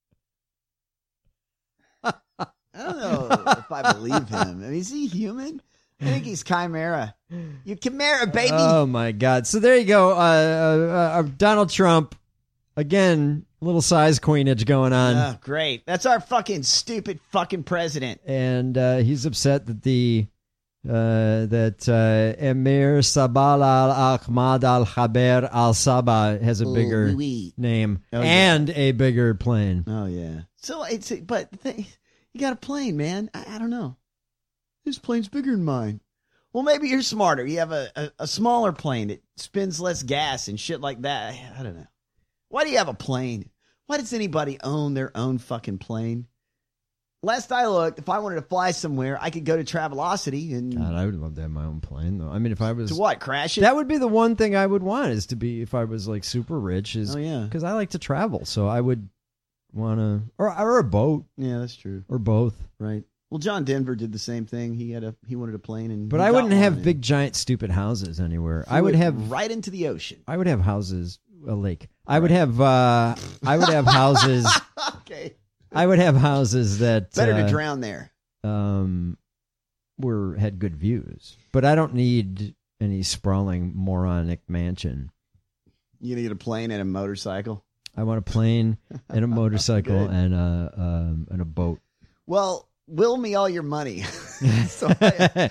I don't know if I believe him. I mean, is he human? I think he's chimera. You chimera, baby. Oh my God! So there you go. Uh, uh, uh, Donald Trump again. Little size queenage going on, Oh, great. That's our fucking stupid fucking president. and uh, he's upset that the uh, that uh, Emir Sabah Al Ahmad Al Khaber Al Sabah has a Oh, bigger oui, oui. name Oh, yeah. and a bigger plane. Oh, yeah. So it's, but the thing, you got a plane, man. I, I don't know. This plane's bigger than mine. Well, maybe you're smarter. You have a, a, a smaller plane that spins less gas and shit like that. I, I don't know. Why do you have a plane? Why does anybody own their own fucking plane? Last I looked, if I wanted to fly somewhere, I could go to Travelocity and God, I would love to have my own plane, though. I mean, if I was to what, crash it? that would be the one thing I would want is to be if I was like super rich. Is Oh, yeah. because I like to travel, so I would want to or or a boat Yeah, that's true. or both. Right. Well, John Denver did the same thing. He had a he wanted a plane, and But he I got wouldn't one, have and big, giant, stupid houses anywhere. flew I would it have right into the ocean. I would have houses, a lake. I would have uh, I would have houses. Okay. I would have houses that Better uh, to drown there. um were had good views. But I don't need any sprawling moronic mansion. You gonna get a plane and a motorcycle? I want a plane and a motorcycle and a um, and a boat. Well, will me all your money. So I,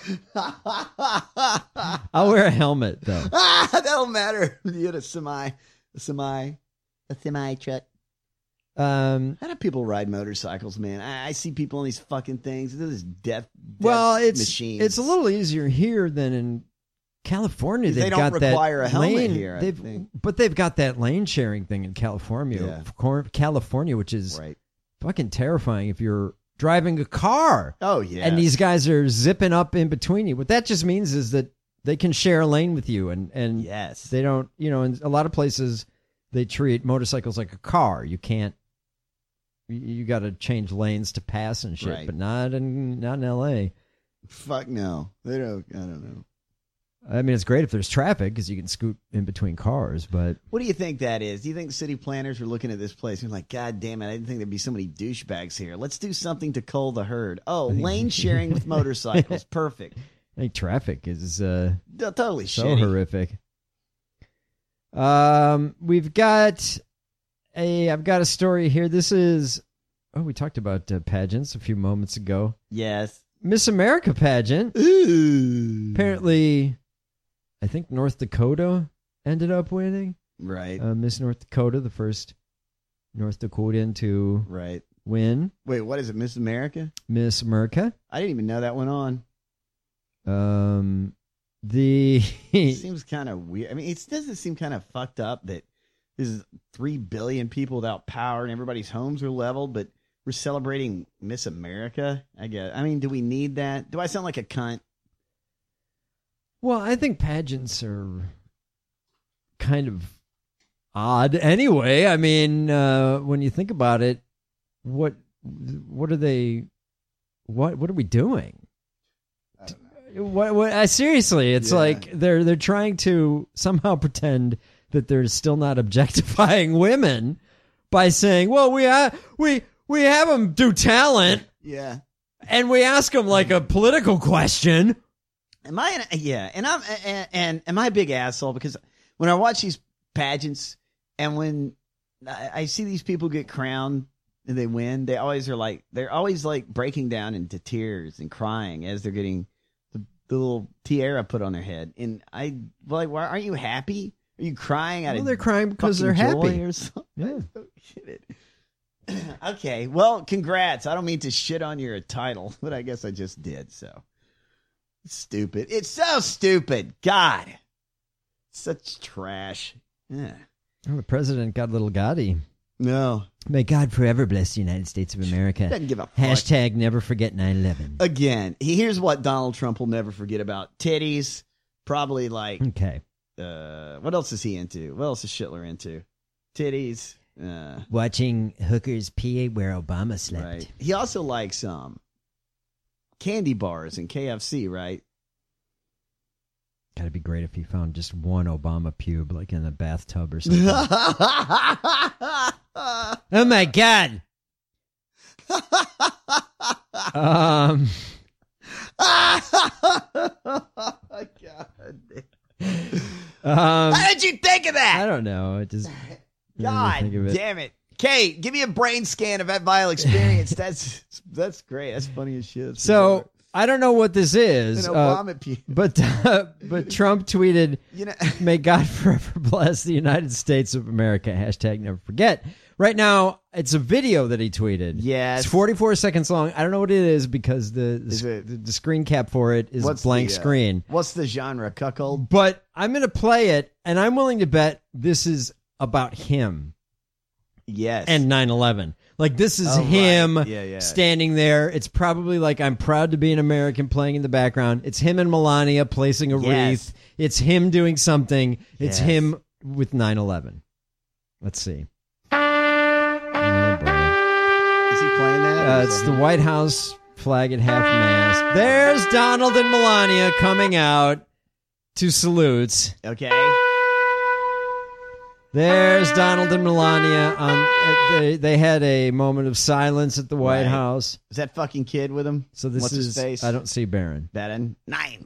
I'll wear a helmet though. That'll matter. You had a semi, a semi, a semi truck. Um, How do people ride motorcycles, man? I, I see people on these fucking things. This is death, death well, it's machines. it's a little easier here than in California. They've they don't got require that a helmet lane, here, I they've, think. but they've got that lane sharing thing in California, Yeah. Cor- California, which is Right. fucking terrifying if you're driving a car. Oh, yeah. And these guys are zipping up in between you. What that just means is that they can share a lane with you, and and Yes. they don't. You know, in a lot of places they treat motorcycles like a car. You can't. You, you got to change lanes to pass and shit, Right. but not in not in L A. Fuck no. They don't. I don't know. I mean, it's great if there's traffic because you can scoot in between cars, but What do you think that is? Do you think the city planners were looking at this place and were like, God damn it, I didn't think there'd be so many douchebags here. Let's do something to cull the herd. Oh, lane sharing with motorcycles. Perfect. I think traffic is uh, D- totally so shitty. horrific. Um, we've got a. I've got a story here. This is. Oh, we talked about uh, pageants a few moments ago. Yes. Miss America pageant. Ooh. Apparently, I think North Dakota ended up winning. Right. Uh, Miss North Dakota, the first North Dakotan to Right. win. Wait, what is it? Miss America? Miss America. I didn't even know that went on. Um, the It seems kind of weird. I mean, it doesn't seem kind of fucked up that there's three billion people without power and everybody's homes are leveled, but we're celebrating Miss America. I guess. I mean, do we need that? Do I sound like a cunt? Well, I think pageants are kind of odd anyway. I mean, uh, when you think about it, what what are they? What what are we doing? I don't know. What what? Uh, seriously, it's Yeah. like they're they're trying to somehow pretend that they're still not objectifying women by saying, "Well, we uh, we we have them do talent, Yeah. and we ask them like a political question." Am I? An, yeah, and I'm and, and am I a big asshole because when I watch these pageants and when I, I see these people get crowned and they win, they always are like they're always like breaking down into tears and crying as they're getting the, the little tiara put on their head. And I like, why aren't you happy? Are you crying out Well, of they're crying because fucking they're joy happy. or something? Yeah. I don't get it. Okay, well, congrats. I don't mean to shit on your title, but I guess I just did. So stupid. It's so stupid. God, such trash. Yeah. Oh, the president got a little gaudy. No. May God forever bless the United States of America. Doesn't give a fuck. Hashtag never forget nine eleven. Again, here's what Donald Trump will never forget about titties. Probably like, Okay. uh, what else is he into? What else is Schindler into? Titties. Uh, Watching hookers pee where Obama slept. right. He also likes um candy bars and K F C, right? Gotta be great if he found just one Obama pube, like in a bathtub or something. Oh my God. um. God. Um, How did you think of that? I don't know. It just. I didn't God think of it. damn it. Kate, give me a brain scan of that vile experience. That's that's great. That's funny as shit. So I don't know what this is. An uh, Obama pube. but uh, but Trump tweeted, You know- "May God forever bless the United States of America." Hashtag never forget. Right now, it's a video that he tweeted. Yes. It's forty-four seconds long. I don't know what it is because the Is the, it- the, the screen cap for it is What's a blank the, uh, screen. What's the genre? Cuckold? But I'm going to play it, and I'm willing to bet this is about him Yes. and nine eleven. Like, this is Oh, right. him Yeah, yeah. standing there. It's probably like I'm proud to be an American playing in the background. It's him and Melania placing a Yes. wreath. It's him doing something. It's Yes. him with nine eleven. Let's see. Oh, boy. Is he playing that? Uh, Or is it's that the him? White House flag at half mast. There's Donald and Melania coming out to salute. Okay. There's Donald and Melania. Um, they they had a moment of silence at the White Right. House. Is that fucking kid with him? So this What's is. his face? I don't see Barron. Batten. Nine.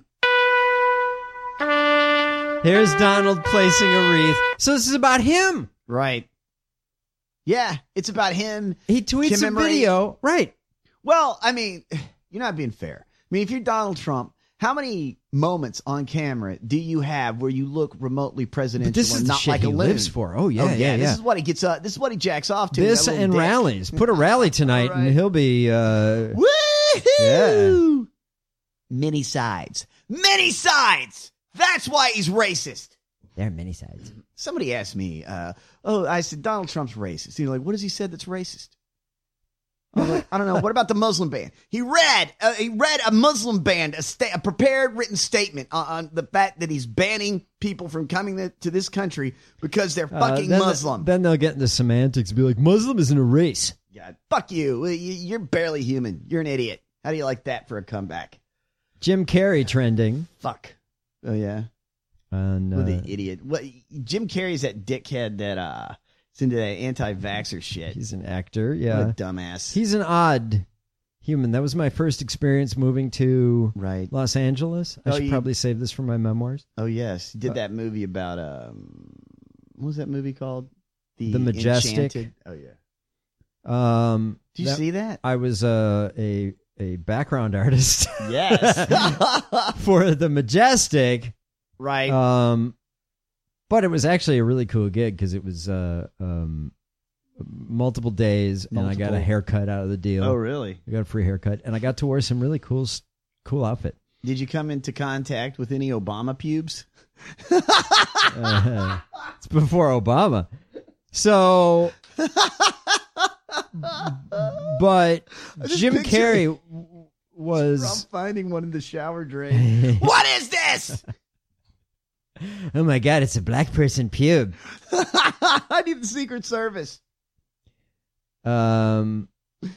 Here's Donald placing a wreath. So this is about him. Right. Yeah, it's about him. He tweets a video, right? Well, I mean, you're not being fair. I mean, if you're Donald Trump, how many moments on camera do you have where you look remotely presidential But this is and the not shit like he a loon? lives for. Oh, yeah, oh, yeah, yeah. This is what he gets. Uh, this is what he jacks off to. This that little and dick. rallies. Put a rally tonight, All right. and he'll be. Uh, Woo! Yeah. Many sides. Many sides. That's why he's racist. There are many sides. Somebody asked me, uh, oh, I said, Donald Trump's racist. You're like, what has he said that's racist? I was like, I don't know. What about the Muslim ban? He read, uh, he read a Muslim ban, a, sta- a prepared written statement on, on the fact that he's banning people from coming to, to this country because they're fucking uh, then, Muslim. Then they'll get into semantics and be like, Muslim isn't a race. Yeah, fuck you. You- You're barely human. You're an idiot. How do you like that for a comeback? Jim Carrey trending. Fuck. Oh, yeah. And, uh, What an idiot. What, Jim Carrey's that dickhead that uh, is into that anti-vaxxer shit. He's an actor, yeah. What a dumbass. He's an odd human. That was my first experience moving to right. Los Angeles. I Oh, should you- probably save this for my memoirs. Oh, yes. He did Uh, that movie about, um, what was that movie called? The Majestic. Enchanted? Oh, yeah. Um, Did you see that? I was uh, a a background artist. Yes. For the Majestic. Right. Um, but it was actually a really cool gig because it was uh, um, multiple days, and I got a Multiple- haircut out of the deal. Oh, really? I got a free haircut, and I got to wear some really cool, s- cool outfit. Did you come into contact with any Obama pubes? Uh, it's before Obama. So, but I just Jim picture Carrey it. w- was. I'm finding one in the shower drain. What is this? Oh my God, it's a black person pube. I need the Secret Service. Um.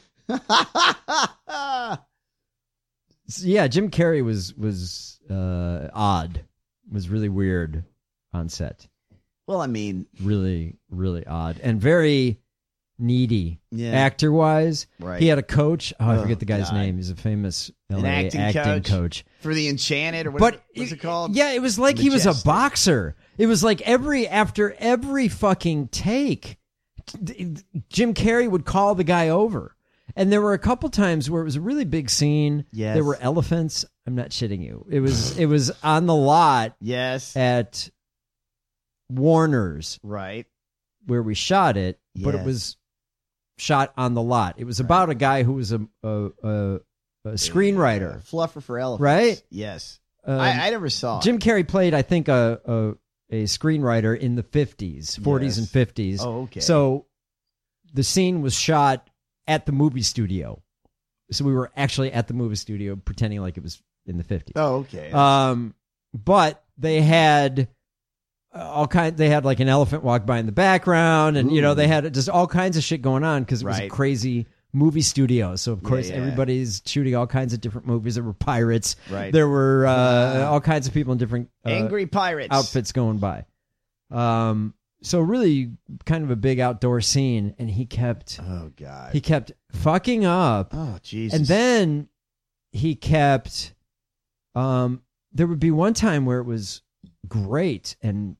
So, yeah, Jim Carrey was was uh, odd. Was really weird on set. Well, I mean, Really, really odd and very needy. Yeah. Actor wise, Right. he had a coach. Oh, I Oh, forget the guy's God. name. He's a famous L A An acting, acting coach, coach. for the Enchanted or what But what's it called? Yeah, it was like he was a Majestic. boxer. It was like every after every fucking take, Jim Carrey would call the guy over. And there were a couple times where it was a really big scene. Yes. There were elephants. I'm not shitting you. It was it was on the lot Yes. at Warner's Right. where we shot it, but it Yes. was shot on the lot. It was about a guy who was a a, a, a screenwriter. Fluffer for elephants. Right? Yes. Um, I, I never saw it. Jim Carrey played, I think, a a, a screenwriter in the fifties, forties, Yes. and fifties. Oh, okay. So the scene was shot at the movie studio. So we were actually at the movie studio pretending like it was in the fifties. Oh, okay. Um, but they had all kind. They had like an elephant walk by in the background, and you know Ooh. they had just all kinds of shit going on because it was a Right. crazy movie studio. So of Yeah, course yeah. everybody's shooting all kinds of different movies. There were pirates. Right. There were uh, Wow. all kinds of people in different uh, Angry pirates. outfits going by. Um, so really kind of a big outdoor scene, and he kept Oh, God. he kept fucking up. Oh, Jesus. And then he kept um there would be one time where it was great, and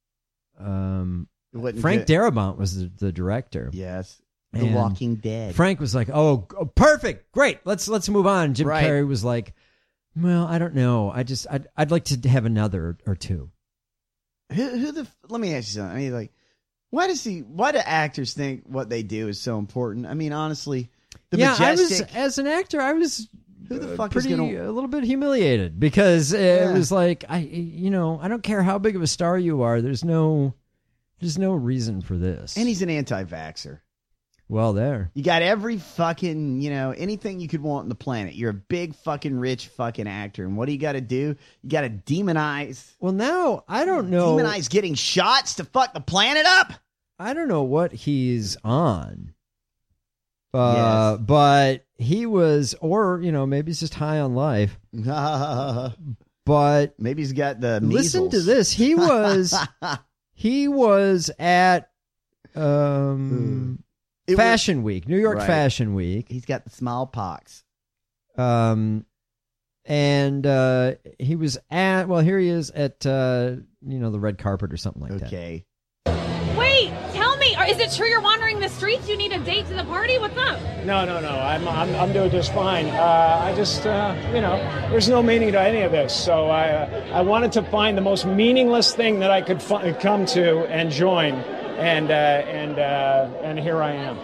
um It wasn't Frank good. Darabont was the, the director. Yes. The And Walking Dead. Frank was like, "Oh, g- perfect. Great. Let's let's move on." Jim Right. Carrey was like, "Well, I don't know. I just I'd I'd like to have another or two." Who, who the? Let me ask you something. I mean, like, why does he? Why do actors think what they do is so important? I mean, honestly, the yeah, Majestic. I was as an actor, I was Who the uh, fuck is pretty gonna- a little bit humiliated because uh, Yeah. it was like I, you know, I don't care how big of a star you are. There's no, there's no reason for this. and he's an anti-vaxxer. Well, there. You got every fucking, you know, anything you could want on the planet. You're a big fucking rich fucking actor, and what do you got to do? You got to demonize. Well, now I don't know. Demonize getting shots to fuck the planet up. I don't know what he's on. Uh, but he was, or you know, maybe he's just high on life. But maybe he's got the measles. listen to this. He was, he was at um, It was- Fashion Week, New York Right. Fashion Week. He's got the smallpox. Um, and uh, he was at. Well, here he is at uh, you know, the red carpet or something like that. Okay. Wait, tell me, or is it Rich, who you're wandering the streets? You need a date to the party? What's up? No, no, no. I'm I'm, I'm doing just fine. Uh, I just, uh, you know, there's no meaning to any of this. So I uh, I wanted to find the most meaningless thing that I could fi- come to and join, and uh, and uh, and here I am.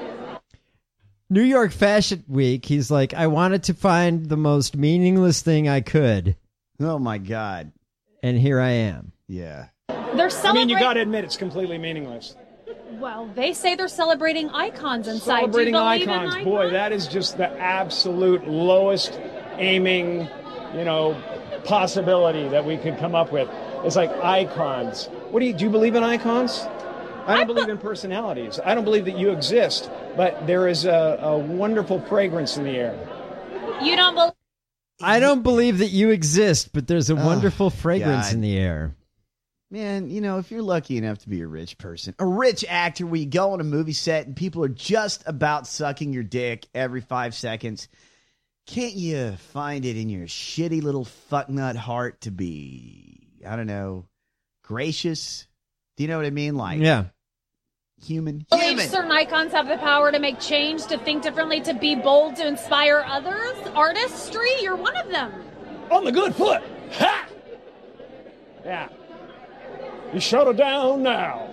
New York Fashion Week. He's like, I wanted to find the most meaningless thing I could. Oh my God! And here I am. Yeah. They're I celebrating. mean, you got to admit it's completely meaningless. Well, they say they're celebrating icons inside. Celebrating Do you believe icons, in boy, that is just the absolute lowest aiming, you know, possibility that we could come up with. It's like icons. What do you do? You believe in icons? I don't believe in personalities. I don't believe that you exist, but there is a, a wonderful fragrance in the air. You don't believe. I don't believe that you exist, but there's a Oh, wonderful fragrance God. in the air. Man, you know, if you're lucky enough to be a rich person, a rich actor where you go on a movie set and people are just about sucking your dick every five seconds, can't you find it in your shitty little fucknut heart to be, I don't know, gracious? Do you know what I mean? Like, Yeah. human. Believe Human. certain icons have the power to make change, to think differently, to be bold, to inspire others. Artistry, you're one of them. On the good foot. Ha! Yeah. You shut her down now.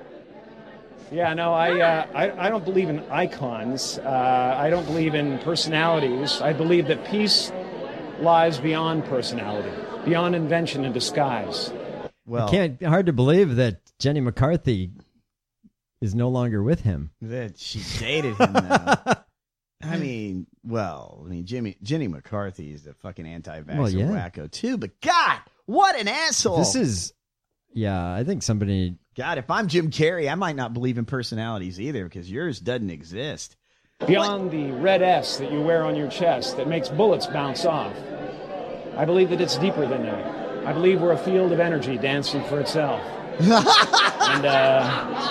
Yeah, no, I, uh, I, I don't believe in icons. Uh, I don't believe in personalities. I believe that peace lies beyond personality, beyond invention and disguise. Well, I can't, hard to believe that Jenny McCarthy is no longer with him. that she dated him, though. I mean, well, I mean, Jimmy, Jenny McCarthy is a fucking anti-vaxxer Well, yeah. wacko, too. But God, what an asshole. This is, yeah, I think somebody. God, if I'm Jim Carrey, I might not believe in personalities either because yours doesn't exist. Beyond the red S that you wear on your chest that makes bullets bounce off. I believe that it's deeper than that. I believe we're a field of energy dancing for itself. And uh,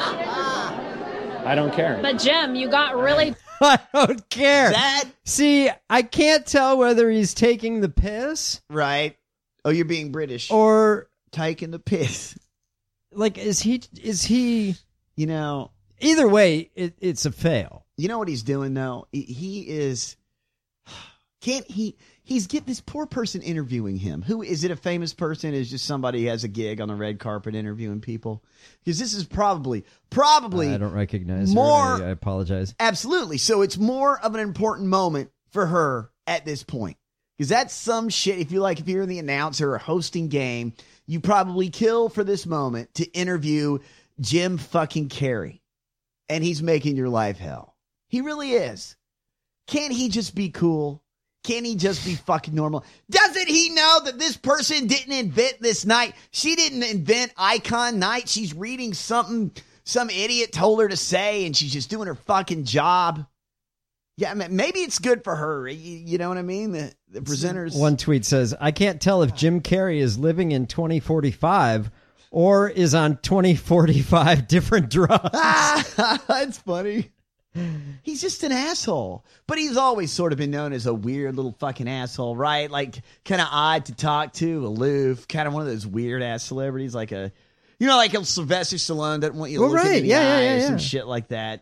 I don't care. But Jim, you got really. I don't care. That See, I can't tell whether he's taking the piss right? Oh, you're being British or taking the piss. like is he is he You know, either way it, it's a fail. you know what he's doing though. He, he is. Can't he? He's get this poor person interviewing him. Who is it? A famous person? Is just somebody who has a gig on the red carpet interviewing people? Because this is probably, probably I don't recognize more. her. I, I apologize. Absolutely. So it's more of an important moment for her at this point. Because that's some shit. If you like, if you're the announcer or hosting game, you probably kill for this moment to interview Jim fucking Carrey. And he's making your life hell. He really is. Can't he just be cool? Can't he just be fucking normal? Doesn't he know that this person didn't invent this night? She didn't invent Icon Night. She's reading something some idiot told her to say, and she's just doing her fucking job. Yeah, I mean, maybe it's good for her. You, you know what I mean? The, the presenters. One tweet says, I can't tell if Jim Carrey is living in twenty forty-five or is on twenty forty-five different drugs. That's funny. He's just an asshole. But he's always sort of been known as a weird little fucking asshole, right? Like, kind of odd to talk to, aloof, kind of one of those weird-ass celebrities, like a, you know, like a Sylvester Stallone doesn't want you to Well, look him right. in the Yeah, yeah, eyes yeah, yeah. and shit like that.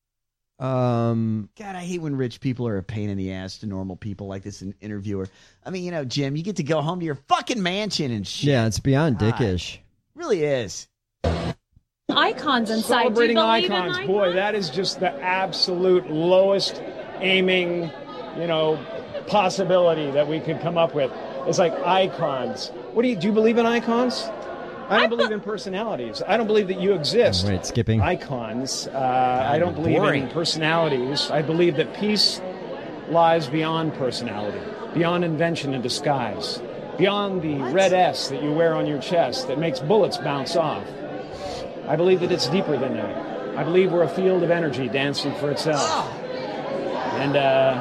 Um, God, I hate when rich people are a pain in the ass to normal people like this, an interviewer. I mean, you know, Jim, you get to go home to your fucking mansion and shit. yeah, it's beyond God. dickish. Really is. Icons inside. Celebrating Do you believe in icons, icons? boy, that is just the absolute lowest aiming, you know, possibility that we could come up with. It's like icons. What do you do? You believe in icons? I don't believe in personalities. I don't believe that you exist. Wait, skipping. Icons. Uh, I don't believe boring. in personalities. I believe that peace lies beyond personality, beyond invention and disguise, beyond the red S that you wear on your chest that makes bullets bounce off. I believe that it's deeper than that. I believe we're a field of energy dancing for itself. And uh,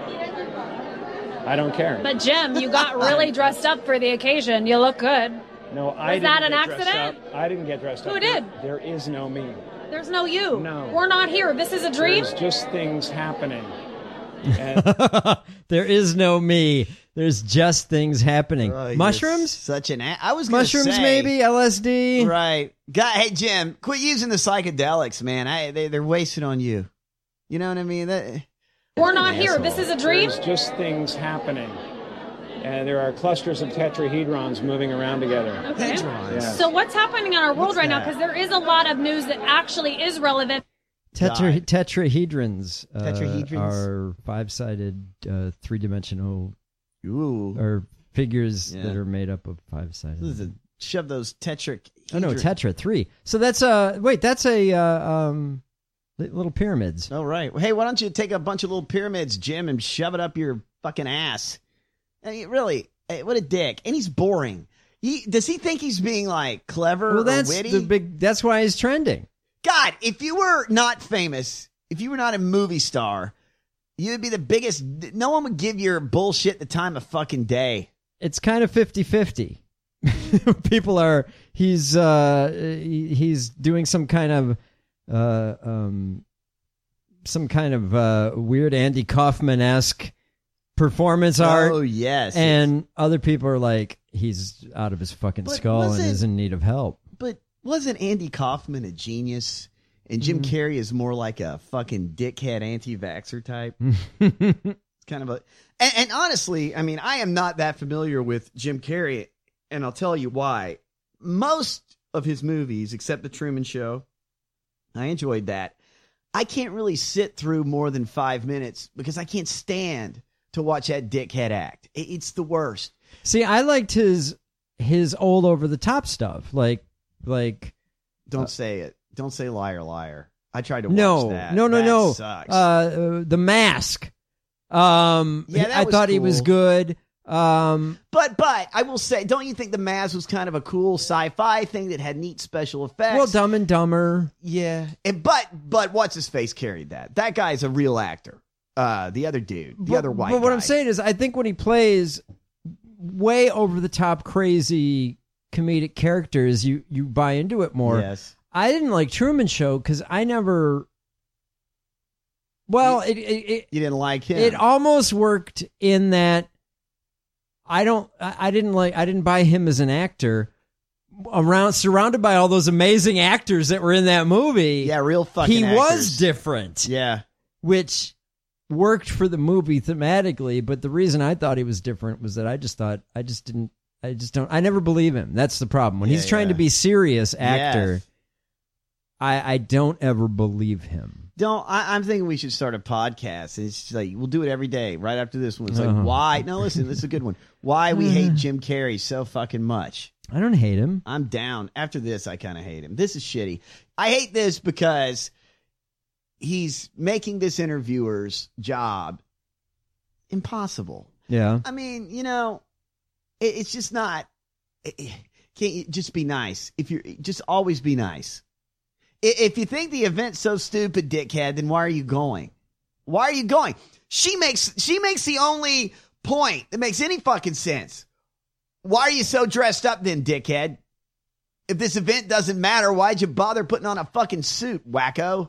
I don't care. But Jim, you got really dressed up for the occasion. You look good. No, I Was didn't that an get dressed accident? up. I didn't get dressed Who up. did? There is no me. There's no you. No. We're not here. This is a dream. There's just things happening. And there is no me. There's just things happening. Oh, you're Mushrooms? Such an. A- I was gonna Mushrooms, say, maybe L S D. Right. God, hey Jim, quit using the psychedelics, man. I, they they're wasted on you. You know what I mean? That, We're not here. This is a dream. there's just things happening. And there are clusters of tetrahedrons moving around together. Okay. Yeah. So what's happening in our world What's right now? that? Because there is a lot of news that actually is relevant. Tetra- tetrahedrons, uh, Tetrahedrons? are five-sided, uh, three-dimensional Ooh. or figures Yeah. that are made up of five-sided. Listen, shove those tetra. Oh no, tetra three. So that's uh wait, that's a uh, um li- little pyramids. Oh right. Hey, why don't you take a bunch of little pyramids, Jim, and shove it up your fucking ass? I mean, really, hey, what a dick. And he's boring. He does he think he's being like clever Well, or that's witty? the big. That's why he's trending. God, if you were not famous, if you were not a movie star, you would be the biggest. No one would give your bullshit the time of fucking day. It's kind of fifty-fifty. People are. He's uh he, he's doing some kind of uh um some kind of uh weird Andy Kaufman-esque performance art. Oh yes, and other people are like, he's out of his fucking But skull and wasn't- is in need of help. But wasn't Andy Kaufman a genius? And Jim Mm-hmm. Carrey is more like a fucking dickhead anti-vaxxer type. It's kind of a, and, and honestly, I mean, I am not that familiar with Jim Carrey, and I'll tell you why. Most of his movies, except The Truman Show, I enjoyed that. I can't really sit through more than five minutes because I can't stand to watch that dickhead act. It, it's the worst. See, I liked his his old over the top stuff, like like. Don't say it. Don't say liar, liar. I tried to watch No, that. no, no, That no. Sucks. Uh, uh, the Mask. Um, Yeah, that I was thought he was cool. good. Um, But but I will say, don't you think The Mask was kind of a cool sci-fi thing that had neat special effects? well, Dumb and Dumber. yeah. And, but but what's his face carried that? That guy's a real actor. Uh, the other dude, the but, other white. But what guy. I'm saying is, I think when he plays way over the top, crazy comedic characters, you you buy into it more. Yes. I didn't like Truman Show because I never. Well, it, it, it You didn't like him. it almost worked in that I don't. I, I didn't like. I didn't buy him as an actor. Around surrounded by all those amazing actors that were in that movie. yeah, real fucking. he actors. was different. Yeah. Which worked for the movie thematically, but the reason I thought he was different was that I just thought I just didn't I just don't I never believe him. That's the problem. When Yeah, he's trying yeah. to be serious actor, Yes. I I don't ever believe him. Don't. I, I'm thinking we should start a podcast. It's just like we'll do it every day. Right after this one, it's like Uh-huh. why? No, listen, this is a good one. Why we hate Jim Carrey so fucking much. I don't hate him. I'm down. After this, I kind of hate him. This is shitty. I hate this because he's making this interviewer's job impossible. Yeah. I mean, you know, it, it's just not. It, it- can't you just be nice? If you're just always be nice. I- If you think the event's so stupid, dickhead, then why are you going? Why are you going? She makes she makes the only point that makes any fucking sense. Why are you so dressed up then, dickhead? If this event doesn't matter, why'd you bother putting on a fucking suit, wacko?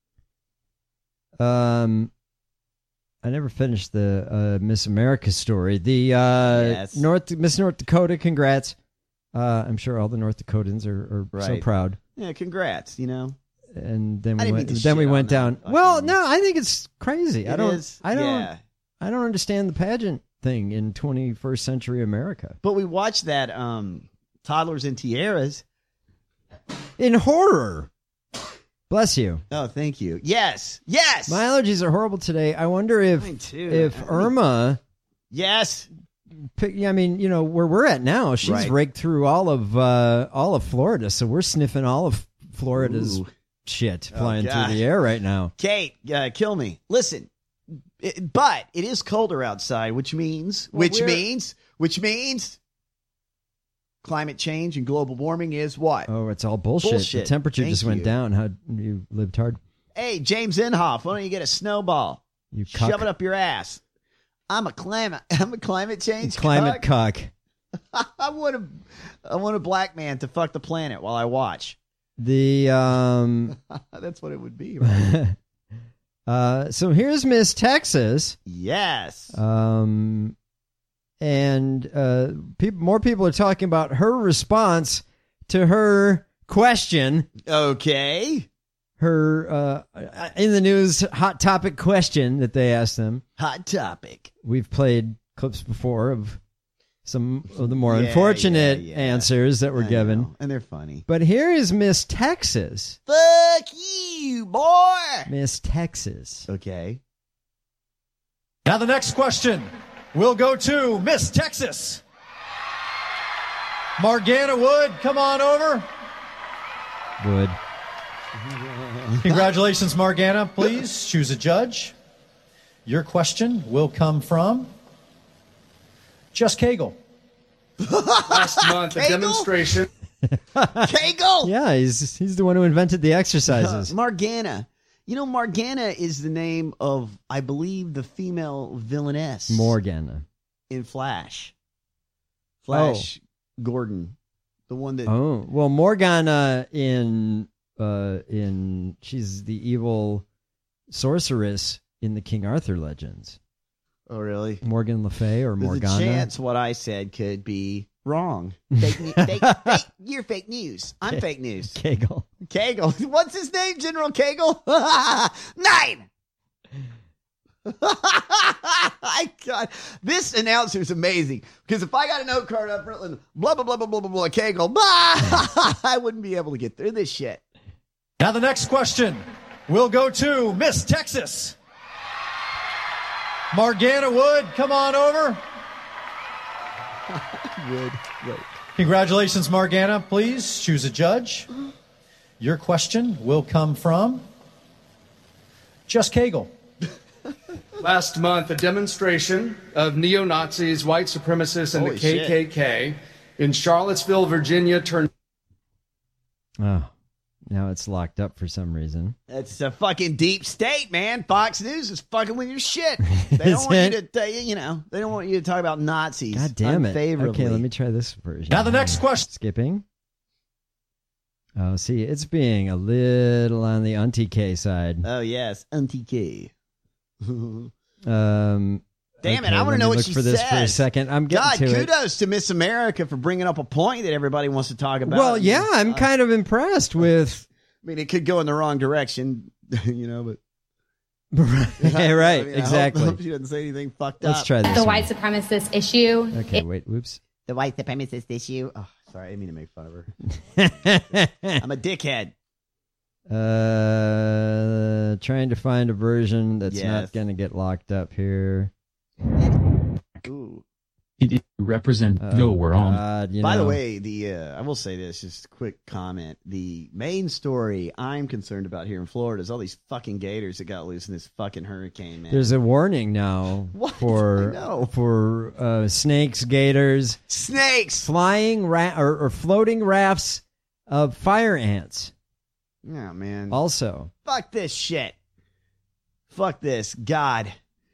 Um I never finished the uh, Miss America story. The uh, Yes. North Miss North Dakota, congrats. Uh, I'm sure all the North Dakotans are, are so Right. proud. Yeah, congrats, you know. And then I we didn't went, mean to then we shit went on down. that Well, fucking- no, I think it's crazy. I It don't. is, I don't. yeah. I don't understand the pageant thing in twenty-first century America. But we watched that um, Toddlers and Tiaras. In horror. Bless you. Oh, thank you. Yes, yes. My allergies are horrible today. I wonder if Mine too. if I mean- Irma. Yes. Pick, I mean, you know where we're at now. She's Right. raked through all of uh, all of Florida, so we're sniffing all of Florida's Ooh. shit Oh, flying God. through the air right now. Kate, uh, kill me. Listen, it, but it is colder outside, which means, Well, which we're- means, which means, climate change and global warming is what? Oh, it's all bullshit. Bullshit. The temperature Thank just went you. down. How you lived hard. Hey, James Inhofe, why don't you get a snowball? You Shove cuck. it up your ass. I'm a climate. I'm a climate change. Climate cuck. cock. I want a, I want a black man to fuck the planet while I watch. The um, That's what it would be, right? Uh, so here's Miss Texas. Yes. Um, and uh, people, more people are talking about her response to her question. Okay. Her uh, in the news hot topic question that they asked them. Hot topic. We've played clips before of some of the more Yeah, unfortunate yeah, yeah. answers that were I given. know, and they're funny. But here is Miss Texas. Fuck you, boy. Miss Texas. Okay. Now the next question will go to Miss Texas. Morgana Wood, come on over. Wood. Congratulations, Morgana. Please choose a judge. Your question will come from Just Cagle. Last month, a Cagle? demonstration. Cagle. Yeah, he's he's the one who invented the exercises. Morgana. You know, Morgana is the name of, I believe, the female villainess. Morgana. In Flash. Flash Gordon. The one that... Oh, well, Morgana in uh in she's the evil sorceress in the King Arthur legends. Oh, really? Morgan Le Fay or There's Morgana. a chance what I said could be wrong. Fake, ne- fake, fake, you're fake news. I'm fake news. Cagle. Cagle. What's his name, General Cagle? Nine! I God, this announcer is amazing. Because if I got a note card up front, blah, blah, blah, blah, blah, blah, blah, Cagle, blah, I wouldn't be able to get through this shit. Now the next question will go to Miss Texas. Morgana Wood, come on over. Wood. Right. Congratulations, Morgana. Please choose a judge. Your question will come from Just Cagle. Last month, a demonstration of neo-Nazis, white supremacists, and Holy the K K K in Charlottesville, Virginia turned... Oh, now it's locked up for some reason. It's a fucking deep state, man. Fox News is fucking with your shit. They don't Is want it? you to tell you, you know, they don't want you to talk about Nazis. God damn it. unfavorably. Okay, let me try this version. Now the next question. Skipping. Oh, see, it's being a little on the Auntie K side. Oh, yes. Auntie K. Um, Damn okay, it, I want let to know me what look she for this says. for a second. I'm getting God, to it. kudos to Miss America for bringing up a point that everybody wants to talk about. Well, yeah, I'm Uh, kind of impressed with. I mean, it could go in the wrong direction, you know, but... Okay, right, I mean, I hope- exactly. I hope she doesn't say anything fucked Let's up. try this The one. white supremacist issue. Okay, it- wait, whoops. The white supremacist issue. Oh, sorry, I didn't mean to make fun of her. I'm a dickhead. Uh, trying to find a version that's Yes. not going to get locked up here. Ooh. It represent Oh, no, we're on. God, you By know. the way, the uh, I will say this, just a quick comment. The main story I'm concerned about here in Florida is all these fucking gators that got loose in this fucking hurricane, man. There's a warning now What? for I know. for uh, snakes, gators, snakes, flying ra- or, or floating rafts of fire ants. Yeah, man. Also, Fuck this shit. Fuck this. God.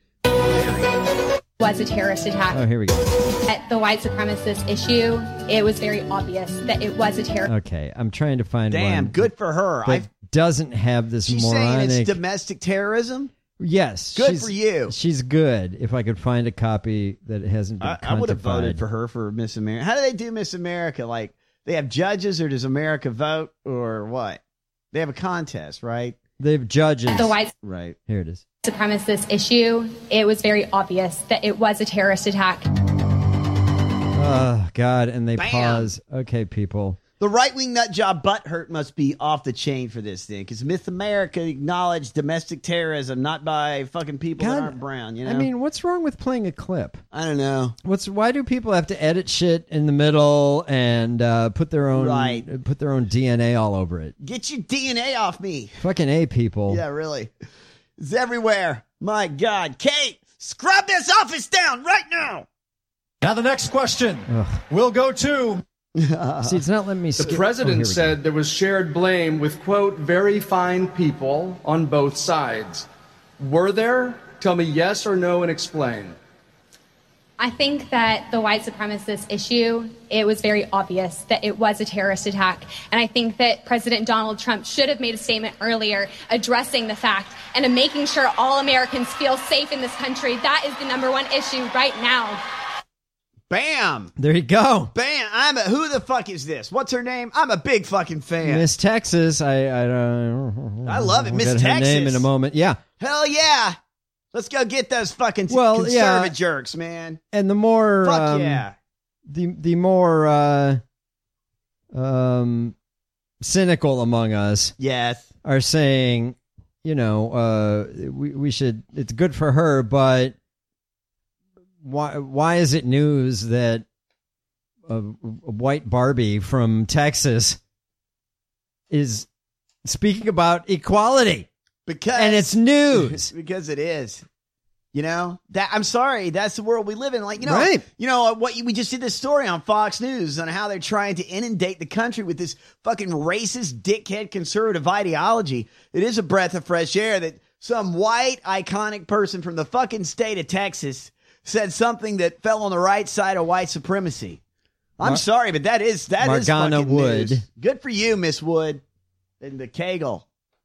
was a terrorist attack. oh, here we go. At the white supremacist issue, it was very obvious that it was a terrorist. Okay, I'm trying to find Damn, one good for her. that I've, doesn't have this she's moronic. saying it's domestic terrorism? yes, Good she's- for you. She's good. If I could find a copy that hasn't been I, I would have quantified. voted for her for Miss America. How do they do Miss America? Like, they have judges, or does America vote, or what? They have a contest, right? They have judges. The white Right. Here it is. supremacist issue, it was very obvious that it was a terrorist attack. Oh, God, and they Bam. pause. Okay, people. The right-wing nut job butthurt must be off the chain for this thing, because Miss America acknowledged domestic terrorism, not by fucking people God, that aren't brown, you know? I mean, what's wrong with playing a clip? I don't know. What's why do people have to edit shit in the middle and uh, put their own Right. put their own D N A all over it? Get your D N A off me. Fucking A, people. Yeah, really. It's everywhere. My God. Kate, scrub this office down right now. Now the next question Ugh. will go to See, it's not letting me. The skip. president Oh, here we said there was shared blame with, quote, very fine people on both sides. Were there? Tell me yes or no and explain. I think that the white supremacist issue, it was very obvious that it was a terrorist attack. And I think that President Donald Trump should have made a statement earlier addressing the fact and making sure all Americans feel safe in this country. That is the number one issue right now. Bam! There you go. Bam! I'm a, who the fuck is this? What's her name? I'm a big fucking fan. Miss Texas. I I, uh, I love it. we'll Miss get her Texas. name in a moment. Yeah. Hell yeah. Let's go get those fucking Well, conservative yeah. jerks, man. And the more, Fuck um, yeah. the the more uh, um, cynical among us, yes, are saying, you know, uh, we we should. It's good for her, but why why is it news that a, a white Barbie from Texas is speaking about equality? Because and it's news. Because it is. You know, that I'm sorry, that's the world we live in. Like, you know, Right. you know what we just did this story on Fox News on how they're trying to inundate the country with this fucking racist dickhead conservative ideology. It is a breath of fresh air that some white iconic person from the fucking state of Texas said something that fell on the right side of white supremacy. I'm Mar- sorry, but that is that is Margana fucking Wood. news. Good for you, Miss Wood, and the Kegel.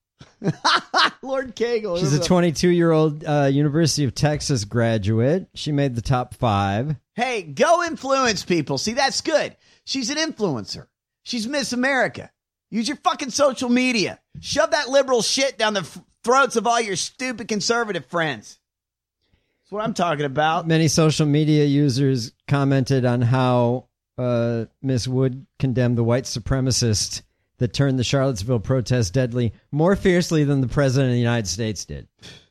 Lord Kegel. She's a twenty-two-year-old uh, University of Texas graduate. She made the top five. Hey, go influence people. See, that's good. She's an influencer. She's Miss America. Use your fucking social media. Shove that liberal shit down the f- throats of all your stupid conservative friends. That's what I'm talking about. Many social media users commented on how uh, Miss Wood condemned the white supremacist that turned the Charlottesville protest deadly more fiercely than the president of the United States did.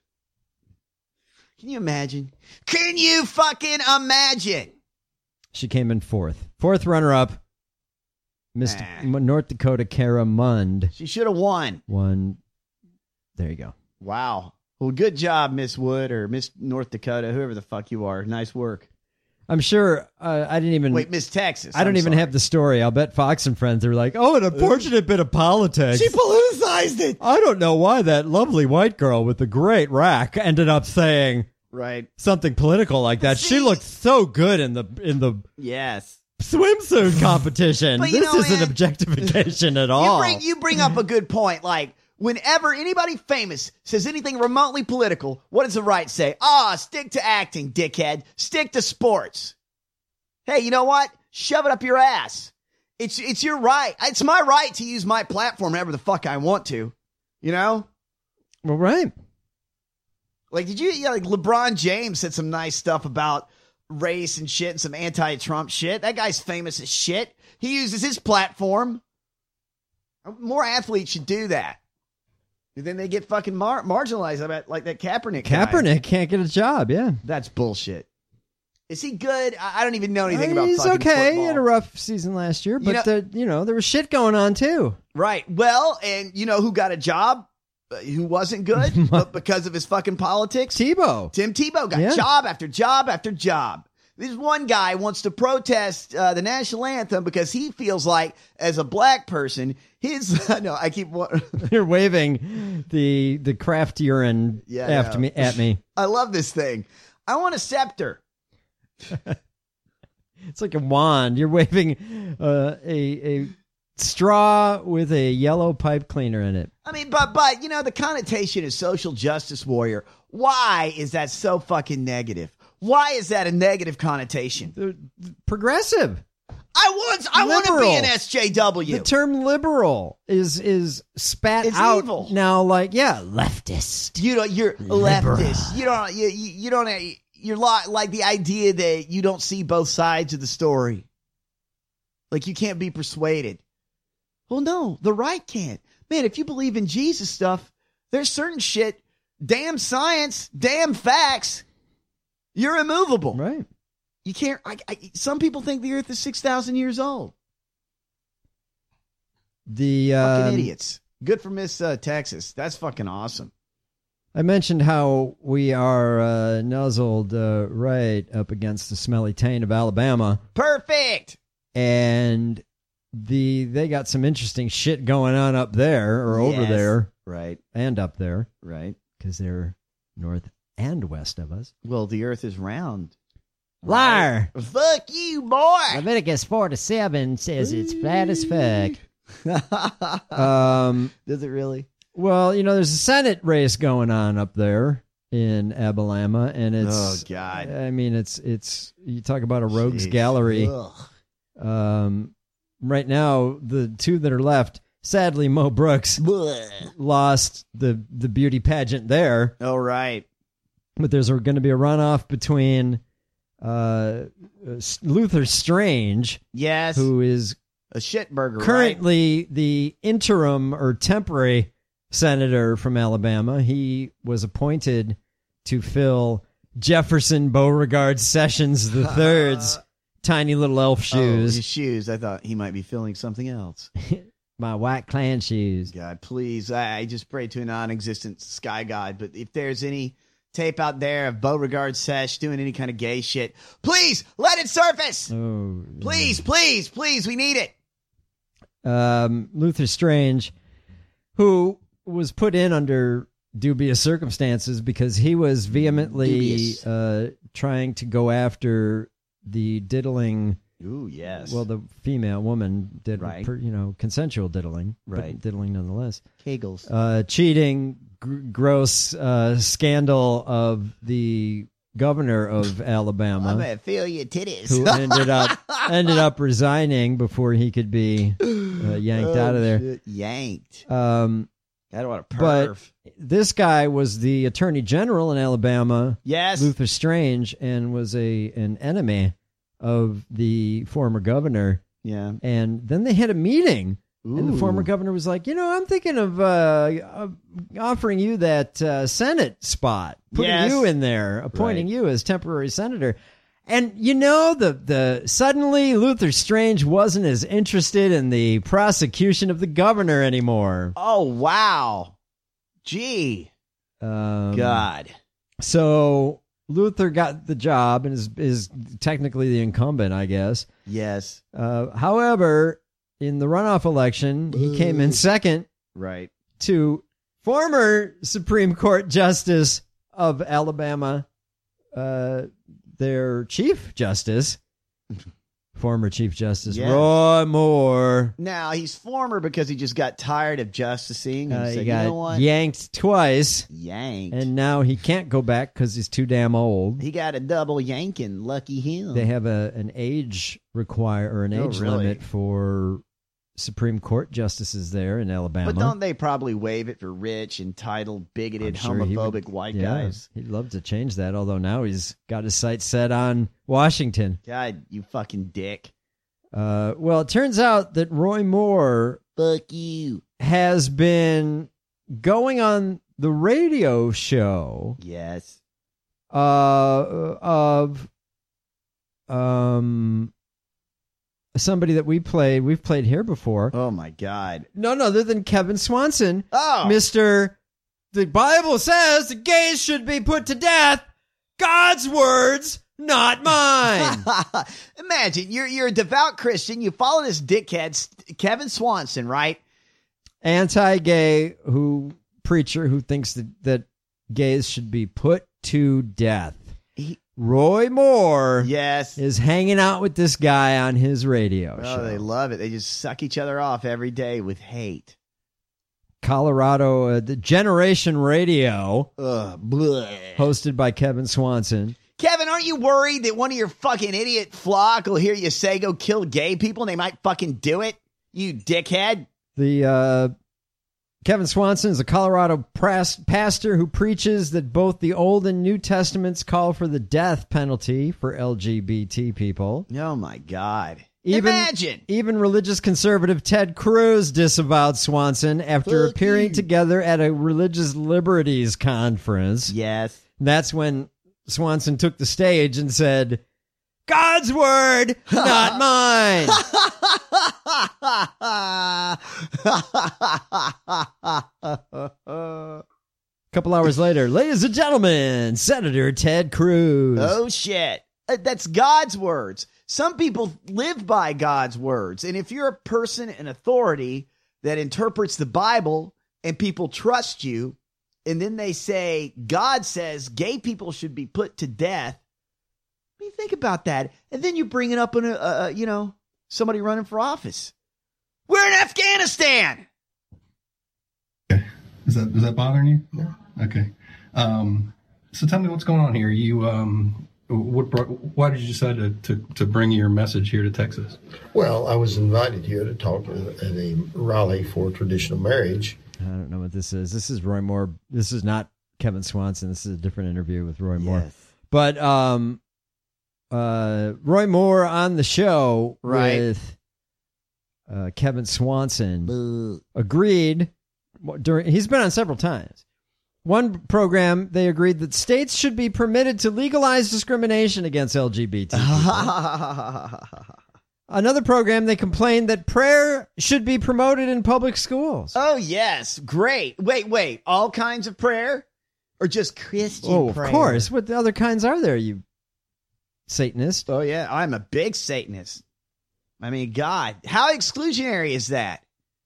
Can you imagine? Can you fucking imagine? She came in fourth. Fourth runner-up, Miss North Dakota Kara Mund. She should have won. Won. There you go. Wow. Well, good job, Miss Wood or Miss North Dakota, whoever the fuck you are. Nice work. I'm sure uh, I didn't even... Wait, Miss Texas. I don't I'm even sorry. have the story. I'll bet Fox and Friends are like, oh, an unfortunate bit of politics. She politicized it. I don't know why that lovely white girl with the great rack ended up saying right something political like that. She looked so good in the in the yes swimsuit competition. But you This know, isn't man, objectification at You all. bring, you bring up a good point. Like, whenever anybody famous says anything remotely political, what does the right say? Ah, stick to acting, dickhead. Stick to sports. Hey, you know what? Shove it up your ass. It's it's your right. It's my right to use my platform whenever the fuck I want to. You know? Well, right. Like, did you, yeah, like LeBron James said some nice stuff about race and shit and some anti-Trump shit. That guy's famous as shit. He uses his platform. More athletes should do that. And then they get fucking mar- marginalized. I bet, like that Kaepernick guy. Kaepernick can't get a job, yeah. That's bullshit. Is he good? I I don't even know anything about He's fucking okay. football. He had a rough season last year, but You know- the, you know, there was shit going on too. Right. Well, and you know who got a job? Uh, who wasn't good, but because of his fucking politics? Tebow. Tim Tebow got Yeah. job after job after job. This one guy wants to protest uh, the national anthem because he feels like, as a black person, his no, I keep wa- You're waving the the craft urine Yeah, I after know. me at me. I love this thing. I want a scepter. It's like a wand. You're waving uh, a a straw with a yellow pipe cleaner in it. I mean, but but you know, the connotation is social justice warrior. Why is that so fucking negative? Why is that a negative connotation? Progressive. I want I want to be Liberal. an S J W. The term liberal is is spat It's out evil. now. Like, yeah, leftist. You don't. You're Liberal. leftist. You don't. You, you, you don't. You're like like the idea that you don't see both sides of the story. Like you can't be persuaded. Well, no, the right can't. Man, if you believe in Jesus stuff, there's certain shit. Damn science. Damn facts. You're immovable. Right. You can't. I, I, some people think the Earth is six thousand years old. The Fucking um, idiots. Good for Miss uh, Texas. That's fucking awesome. I mentioned how we are uh, nuzzled uh, right up against the smelly taint of Alabama, Perfect. and the they got some interesting shit going on up there or over Yes. there, Right. and up there Right. because they're north and west of us. Well, the Earth is round. Liar. Fuck you, boy. Leviticus four to seven says it's flat as fuck. um, Does it really? Well, you know, there's a Senate race going on up there in Alabama, and it's Oh, God. I mean, it's it's you talk about a rogues Jeez. gallery. Ugh. Um, right now, the two that are left, sadly, Mo Brooks lost the the beauty pageant there. Oh, right. But there's going to be a runoff between uh, Luther Strange, Yes. who is A shitburger, right? currently the interim or temporary senator from Alabama. He was appointed to fill Jefferson Beauregard Sessions the third's tiny little elf Oh, shoes. his shoes. I thought he might be filling something else. My white clan shoes. God, please. I, I just pray to a non-existent sky god. But if there's any tape out there of Beauregard Sesh doing any kind of gay shit, please let it surface. Oh, Please, please, please. We need it. um, Luther Strange, who was put in under dubious circumstances because he was vehemently Dubious. uh, trying to go after the diddling. Ooh, yes. Well, the female woman did, Right. per, you know, consensual diddling, Right. but diddling nonetheless. Kegels. Uh, cheating, gr- gross uh, scandal of the governor of Alabama. I'm gonna feel your titties. Who ended up ended up resigning before he could be uh, yanked Oh, out of there. shit. Yanked. Um, I don't want to but perv. this guy was the attorney general in Alabama, Yes. Luther Strange, and was a an enemy of the former governor. Yeah. And then they had a meeting, and the Ooh. former governor was like, you know, I'm thinking of uh, uh, offering you that uh, Senate spot, putting Yes. you in there, appointing Right. you as temporary senator. And you know, the the suddenly Luther Strange wasn't as interested in the prosecution of the governor anymore. Oh, wow. Gee. Um, God. So Luther got the job and is is technically the incumbent, I guess. Yes. Uh, however, in the runoff election, he came in second Right. to former Supreme Court Justice of Alabama, uh, their Chief Justice, former Chief Justice Yes. Roy Moore. Now, he's former because he just got tired of justicing and Uh, said, he you got know what? yanked twice, Yanked. and now he can't go back because he's too damn old. He got a double yanking. Lucky him. They have a an age require or an Oh, age really? limit for Supreme Court justices there in Alabama. But don't they probably waive it for rich, entitled, bigoted, I'm sure he homophobic would- white yeah, guys? He'd love to change that, although now he's got his sights set on Washington. God, you fucking dick. Uh, well, it turns out that Roy Moore Fuck you. has been going on the radio show Yes. uh, of um somebody that we played. We've played here before. Oh, my God. None other than Kevin Swanson. Oh. Mister The Bible says the gays should be put to death. God's words, not mine. Imagine, you're you're a devout Christian. You follow this dickhead, Kevin Swanson, right? Anti-gay who preacher who thinks that, that gays should be put to death. He- Roy Moore Yes. is hanging out with this guy on his radio Oh, show. they love it. They just suck each other off every day with hate. Colorado, uh, the Generation Radio, Ugh, bleh. hosted by Kevin Swanson. Kevin, aren't you worried that one of your fucking idiot flock will hear you say go kill gay people and they might fucking do it? You dickhead. The uh, Kevin Swanson is a Colorado pras- pastor who preaches that both the Old and New Testaments call for the death penalty for L G B T people. Oh, my God. Even, Imagine. Even religious conservative Ted Cruz disavowed Swanson after Fuck appearing you. together at a religious liberties conference. Yes. That's when Swanson took the stage and said, God's word, not mine. A couple hours later, ladies and gentlemen, Senator Ted Cruz. Oh, shit. Uh, That's God's words. Some people live by God's words. And if you're a person in authority that interprets the Bible and people trust you, and then they say, God says gay people should be put to death, mean, think about that. And then you bring it up in a, uh, you know, somebody running for office. We're in Afghanistan. Okay. Is that, is that bothering you? No. Okay. Um, so tell me what's going on here. You, um, what brought, why did you decide to, to, to bring your message here to Texas? Well, I was invited here to talk at a rally for traditional marriage. I don't know what this is. This is Roy Moore. This is not Kevin Swanson. This is a different interview with Roy Moore. Yes. But um, uh, Roy Moore on the show Right. with uh, Kevin Swanson agreed during. He's been on several times. One program, they agreed that states should be permitted to legalize discrimination against L G B T people. Another program, they complained that prayer should be promoted in public schools. Oh, yes. Great. Wait, wait. All kinds of prayer? Or just Christian Oh, prayer? of course. What other kinds are there, you Satanist? Oh, yeah. I'm a big Satanist. I mean, God, how exclusionary is that?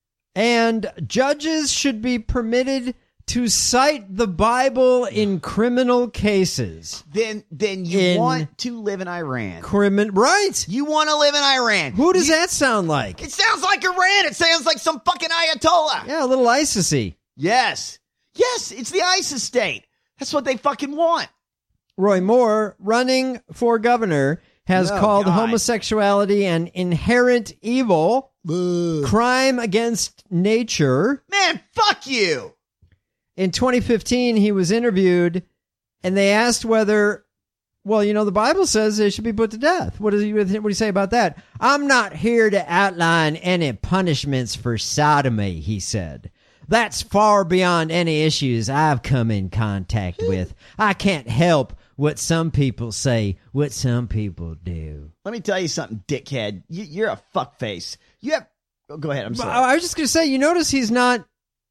And judges should be permitted to cite the Bible in criminal cases. Then then you In want to live in Iran. Crimin- right. You want to live in Iran. Who does You- that sound like? It sounds like Iran. It sounds like some fucking Ayatollah. Yeah, a little ISIS-y. Yes. Yes, it's the ISIS state. That's what they fucking want. Roy Moore, running for governor, has Oh, called God. homosexuality an inherent evil, crime against nature. Man, fuck you. In twenty fifteen, he was interviewed, and they asked whether, well, you know, the Bible says they should be put to death. What does he, what do you say about that? I'm not here to outline any punishments for sodomy, he said. That's far beyond any issues I've come in contact with. I can't help what some people say, what some people do. Let me tell you something, dickhead. You, you're a fuckface. You have... Oh, go ahead. I'm sorry. I was just going to say, you notice he's not,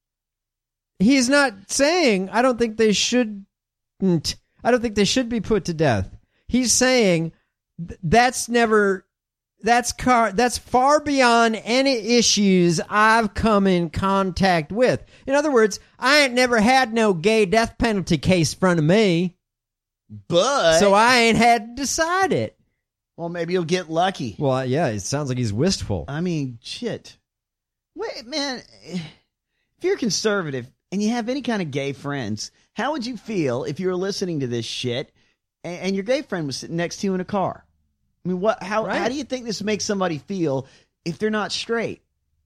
he's not saying, I don't think they should, I don't think they should be put to death. He's saying th- that's never, that's car, that's far beyond any issues I've come in contact with. In other words, I ain't never had no gay death penalty case in front of me. But... So I ain't had to decide it. Well, maybe you'll get lucky. Well, yeah, it sounds like he's wistful. I mean, shit. Wait, man, if you're conservative and you have any kind of gay friends, how would you feel if you were listening to this shit and, and your gay friend was sitting next to you in a car? I mean, what? How, Right. how do you think this makes somebody feel if they're not straight?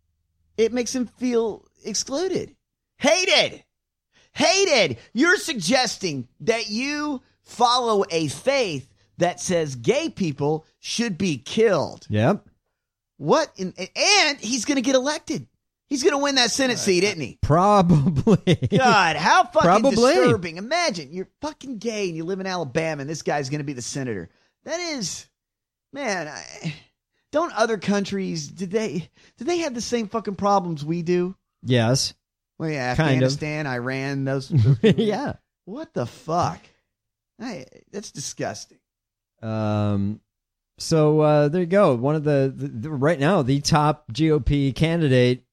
It makes them feel excluded, hated, hated. You're suggesting that you follow a faith that says gay people should be killed. Yep. What? In, and he's going to get elected. He's going to win that Senate seat, isn't he? Probably. God, how fucking Probably. disturbing. Imagine you're fucking gay and you live in Alabama and this guy's going to be the senator. That is, man, I, don't other countries, did they, did they have the same fucking problems we do? Yes. Well, yeah, Kind of. Afghanistan, Iran, those. those Yeah. What the fuck? I, that's disgusting. Um, so uh, there you go. One of the, the, the right now the top G O P candidate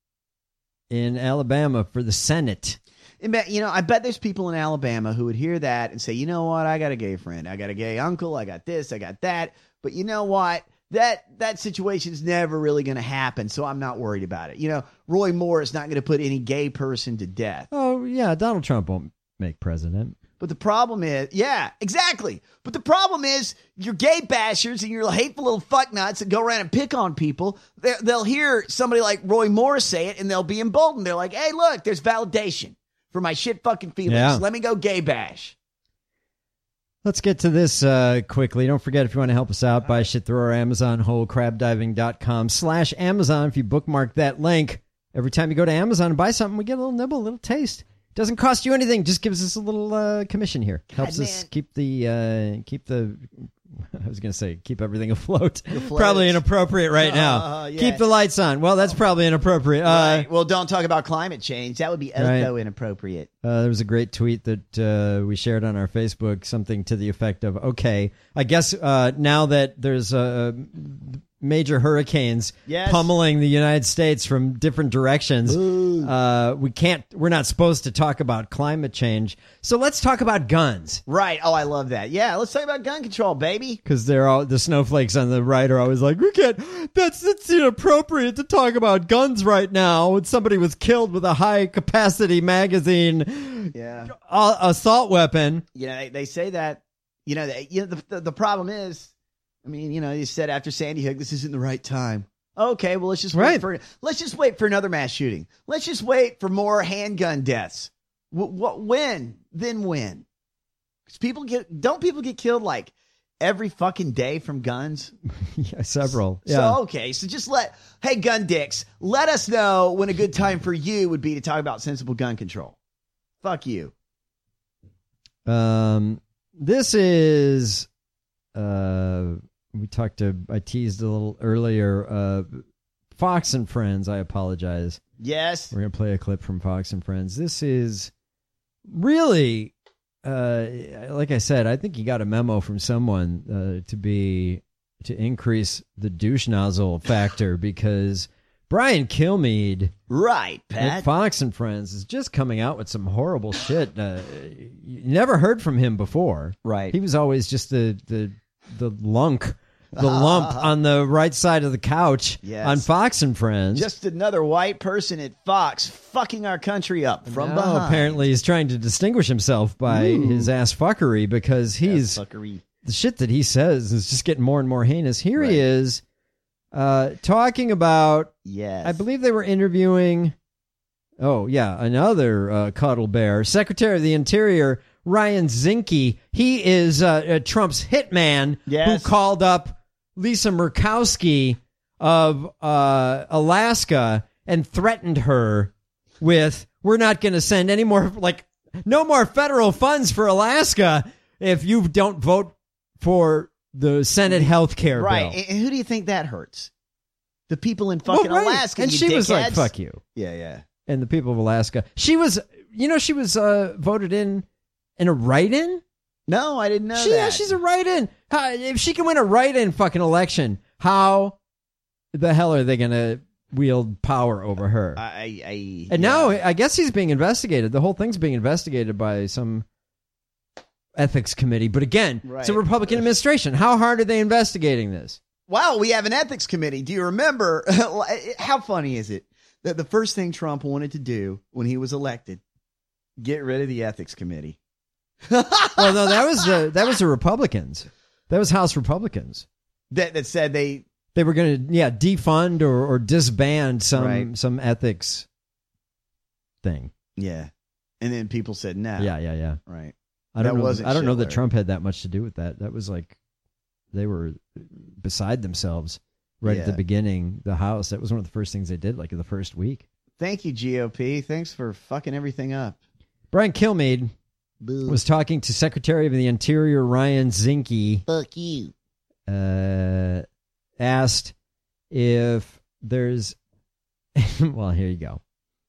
in Alabama for the Senate. And, bet- You know, I bet there's people in Alabama who would hear that and say, you know what? I got a gay friend. I got a gay uncle. I got this. I got that. But you know what? That that situation's never really going to happen, so I'm not worried about it. You know, Roy Moore is not going to put any gay person to death. Oh yeah, Donald Trump won't make president. But the problem is, yeah, exactly. But the problem is, you're gay bashers and you're hateful little fucknuts that go around and pick on people. They're, they'll hear somebody like Roy Moore say it and they'll be emboldened. They're like, hey, look, there's validation for my shit fucking feelings. Yeah. Let me go gay bash. Let's get to this uh, quickly. Don't forget, if you want to help us out, buy shit through our Amazon hole, crabdiving.com slash Amazon. If you bookmark that link, every time you go to Amazon and buy something, we get a little nibble, a little taste. Doesn't cost you anything. Just gives us a little uh, commission here. Helps God, us man. keep the uh, keep the. I was going to say keep everything afloat. Afloat. Probably inappropriate right now. Uh, yeah. Keep the lights on. Well, that's probably inappropriate. Uh, Right. Well, don't talk about climate change. That would be Right. also inappropriate. Uh, there was a great tweet that uh, we shared on our Facebook, something to the effect of, okay, I guess uh, now that there's uh, major hurricanes Yes. pummeling the United States from different directions. Uh, we can't, we're not supposed to talk about climate change. So let's talk about guns. Right. Oh, I love that. Yeah, let's talk about gun control, baby. Because they're all, the snowflakes on the right are always like, we can't, that's, it's inappropriate to talk about guns right now when somebody was killed with a high capacity magazine Yeah. uh, assault weapon. You know, they, they say that, you know, they, you know the, the, the problem is, I mean, you know, you said after Sandy Hook, this isn't the right time. Okay, well, let's just wait Right. for let's just wait for another mass shooting. Let's just wait for more handgun deaths. What, what when? Then when? Because people get don't people get killed like every fucking day from guns? Yeah, several. So Yeah. okay, so just let hey gun dicks, let us know when a good time for you would be to talk about sensible gun control. Fuck you. Um, this is, uh, we talked to, I teased a little earlier, uh, Fox and Friends. I apologize. Yes. We're going to play a clip from Fox and Friends. This is really, uh, like I said, I think you got a memo from someone, uh, to be, to increase the douche nozzle factor because Brian Kilmeade, right, Pat, at Fox and Friends is just coming out with some horrible shit. Uh, you never heard from him before, right? He was always just the the the lunk, the lump on the right side of the couch Yes. on Fox and Friends. Just another white person at Fox fucking our country up from Now, behind. apparently, he's trying to distinguish himself by Ooh. his ass fuckery because he's Ass fuckery. the shit that he says is just getting more and more heinous. Here he is. Uh, talking about, yes, I believe they were interviewing, oh, yeah, another uh, cuddle bear, Secretary of the Interior, Ryan Zinke. He is uh, uh, Trump's hitman Yes. who called up Lisa Murkowski of uh, Alaska and threatened her with, we're not going to send any more, like, no more federal funds for Alaska if you don't vote for the Senate health care Right. bill. And who do you think that hurts? The people in fucking Well, right. Alaska. And you she was like, dickheads. fuck you. Yeah, yeah. And the people of Alaska. She was, you know, she was uh, voted in in a write-in? No, I didn't know she, that. Yeah, she's a write-in. How, if she can win a write-in fucking election, how the hell are they going to wield power over her? I, I, and now I guess he's being investigated. The whole thing's being investigated by some ethics committee. But again, Right. it's a Republican administration. How hard are they investigating this? Wow, we have an ethics committee. Do you remember? How funny is it that the first thing Trump wanted to do when he was elected, get rid of the ethics committee? Well, no, that was the that was the Republicans. That was House Republicans. That that said they they were going to yeah defund or, or disband some Right. some ethics thing. Yeah, and then people said no. Yeah, yeah, yeah. Right. I don't That know. wasn't I don't know that Schindler. Trump had that much to do with that. That was like they were beside themselves right at the Yeah. beginning. The House. That was one of the first things they did, like in the first week. Thank you, G O P. Thanks for fucking everything up. Brian Kilmeade was talking to Secretary of the Interior Ryan Zinke. Fuck you. Uh, asked if there's. Well, here you go.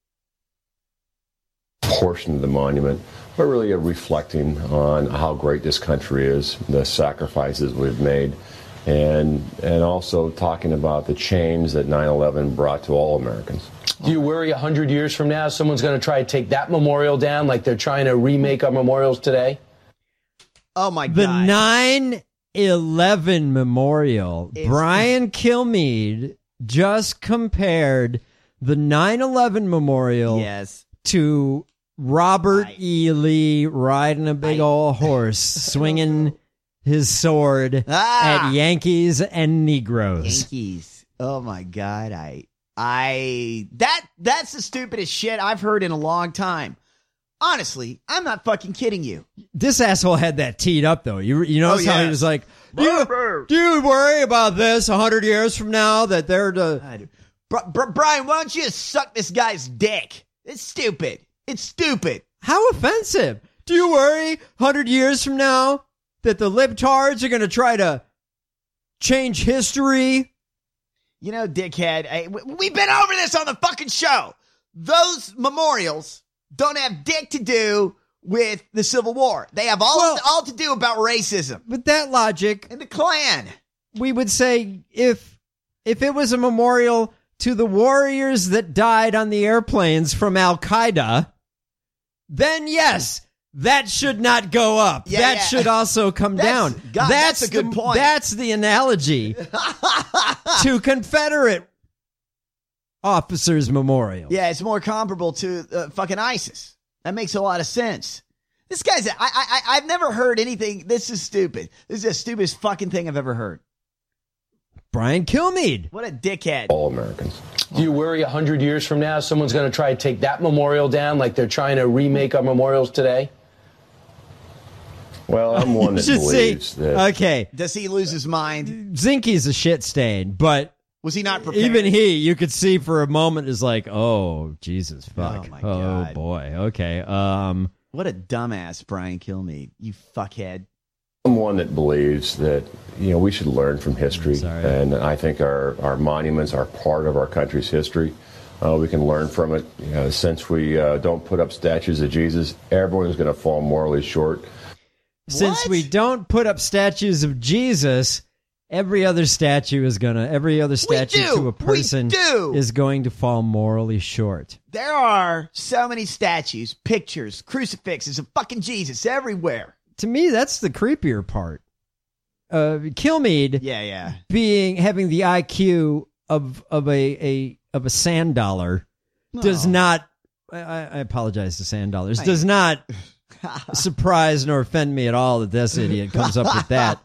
Portion of the monument, but really reflecting on how great this country is, the sacrifices we've made, and and also talking about the change that nine eleven brought to all Americans. Do you worry a hundred years from now someone's going to try to take that memorial down like they're trying to remake our memorials today? Oh my The god. nine eleven memorial. It's- Brian Kilmeade just compared the nine eleven memorial Yes. to Robert E. Lee riding a big old horse, swinging his sword Ah! at Yankees and Negroes. Yankees. Oh my god, I I that that's the stupidest shit I've heard in a long time. Honestly, I'm not fucking kidding you. This asshole had that teed up, though. You you notice Oh, how he yes. was like, do you, do you worry about this a hundred years from now that they're the... Br- Br- Brian, why don't you just suck this guy's dick? It's stupid. It's stupid. How offensive. Do you worry a hundred years from now that the libtards are going to try to change history? You know, dickhead, I, w- we've been over this on the fucking show. Those memorials don't have dick to do with the Civil War. They have all, Well- all to do about racism. With that logic, and the Klan. we would say if if it was a memorial to the warriors that died on the airplanes from Al-Qaeda, then yes, that should not go up. Yeah, that yeah. should also come That's- down. God, that's a the, good point. That's the analogy to Confederate officers' memorial. Yeah, it's more comparable to uh, fucking ISIS. That makes a lot of sense. This guy's, I, I, I've never heard anything. This is stupid. This is the stupidest fucking thing I've ever heard. Brian Kilmeade. What a dickhead. All Americans. Do you worry a hundred years from now someone's going to try to take that memorial down like they're trying to remake our memorials today? Well, I'm one that Just see- believes that. Okay. Does he lose his mind? Zinke's a shit stain, but Was he not prepared? even he, you could see for a moment, is like, oh, Jesus, fuck. Oh, my Oh, God. boy. Okay. Um, What a dumbass, Brian Kilmeade. You fuckhead. I'm one that believes that, you know, we should learn from history. And I think our, our monuments are part of our country's history. Uh, we can learn from it. You know, since we uh, don't put up statues of Jesus, everyone's going to fall morally short. Since we don't put up statues of Jesus, every other statue is gonna, every other statue do. to a person We do. is going to fall morally short. There are so many statues, pictures, crucifixes of fucking Jesus everywhere. To me, that's the creepier part. Uh, Kilmeade, Yeah, yeah. being having the I Q of of a, a of a sand dollar, does not. I, I apologize to sand dollars. I- Does not surprise nor offend me at all that this idiot comes up with that.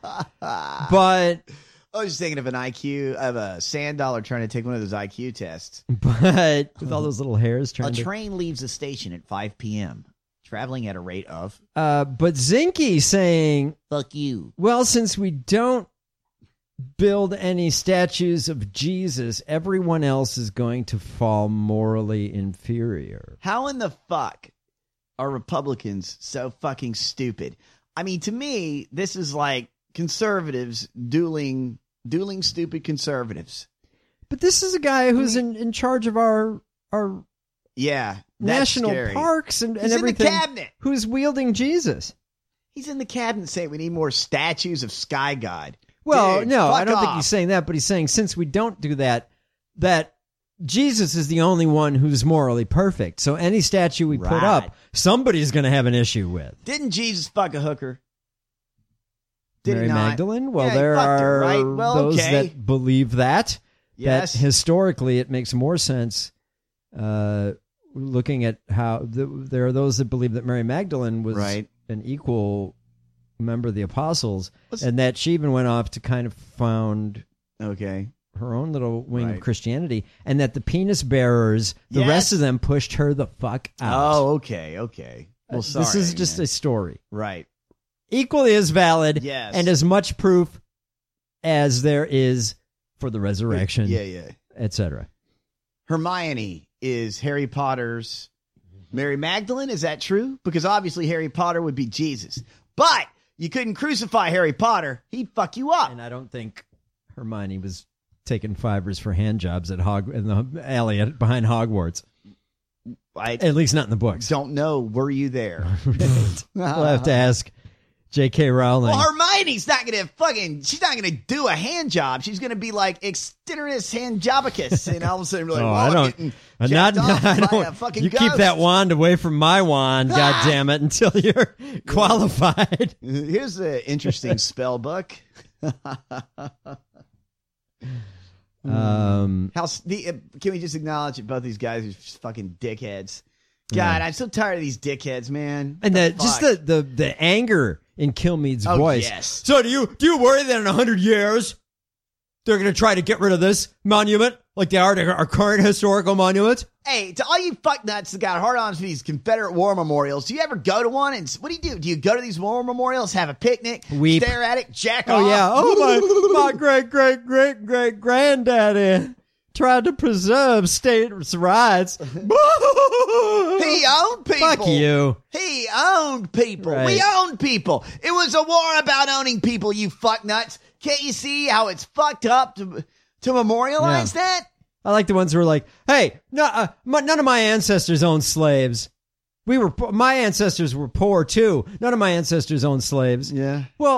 But I was just thinking of an I Q, of a sand dollar trying to take one of those I Q tests. but with all those little hairs A trying to. train leaves the station at five p.m., traveling at a rate of... Uh, but Zinke saying, Fuck you. well, since we don't build any statues of Jesus, everyone else is going to fall morally inferior. How in the fuck are Republicans so fucking stupid? I mean, to me, this is like conservatives dueling, dueling stupid conservatives. But this is a guy who's in, in charge of our our Yeah, that's national scary. parks and, and He's everything. in the cabinet. Who's wielding Jesus? He's in the cabinet saying we need more statues of Sky God. Well, Dude, no, fuck I don't think off. he's saying that, but he's saying since we don't do that, that Jesus is the only one who's morally perfect. So any statue we put Right. up, somebody's going to have an issue with. Didn't Jesus fuck a hooker? Did Mary he not? Magdalene? Well, Yeah, he there fucked her, are right? Well, those okay. that believe that. Yes. That historically, it makes more sense. Uh, looking at how the, there are those that believe that Mary Magdalene was Right. an equal member of the apostles, and that she even went off to kind of found okay her own little wing Right. of Christianity, and that the penis bearers, the Yes. rest of them, pushed her the fuck out. Oh, okay, okay. Well, Uh, sorry. this is just man. a story. Right. Equally as valid, Yes. and as much proof as there is for the resurrection, Yeah, yeah. et cetera. Hermione is Harry Potter's Mary Magdalene. Is that true? Because obviously Harry Potter would be Jesus. But you couldn't crucify Harry Potter. He'd fuck you up. And I don't think Hermione was taking fivers for hand jobs at Hog in the alley at, behind Hogwarts. I At least not in the books. don't know. Were you there? We'll have to ask J K. Rowling. Well, Hermione's not going to fucking, she's not going to do a hand job. She's going to be like extenuous hand jobicus. And all of a sudden, we're like, Oh, well, I I'm don't- getting I'm jacked not- off I by don't- a fucking you keep ghost. that wand away from my wand, God damn it, until you're qualified. Here's an interesting spell book. Um, How the, uh, can we just acknowledge that both these guys are just fucking dickheads? God, Yeah. I'm so tired of these dickheads, man. and What the, just fuck? the, the, the anger in Kilmeade's Oh, voice. yes. So do you do you worry that in a hundred years they're going to try to get rid of this monument like they are to our current historical monuments? Hey, to all you fucknuts that got hard-ons for these Confederate war memorials, do you ever go to one? And s- what do you do? Do you go to these war memorials, have a picnic, Weep. stare at it, jack Oh off? yeah. Oh my my great great great great granddaddy tried to preserve states' rights. He owned people. Fuck you. He owned people. Right. We owned people. It was a war about owning people, you fucknuts. Can't you see how it's fucked up to to memorialize Yeah. that? I like the ones who are like, "Hey, no, uh, my, none of my ancestors owned slaves. We were po- my ancestors were poor too. None of my ancestors owned slaves." Yeah. Well,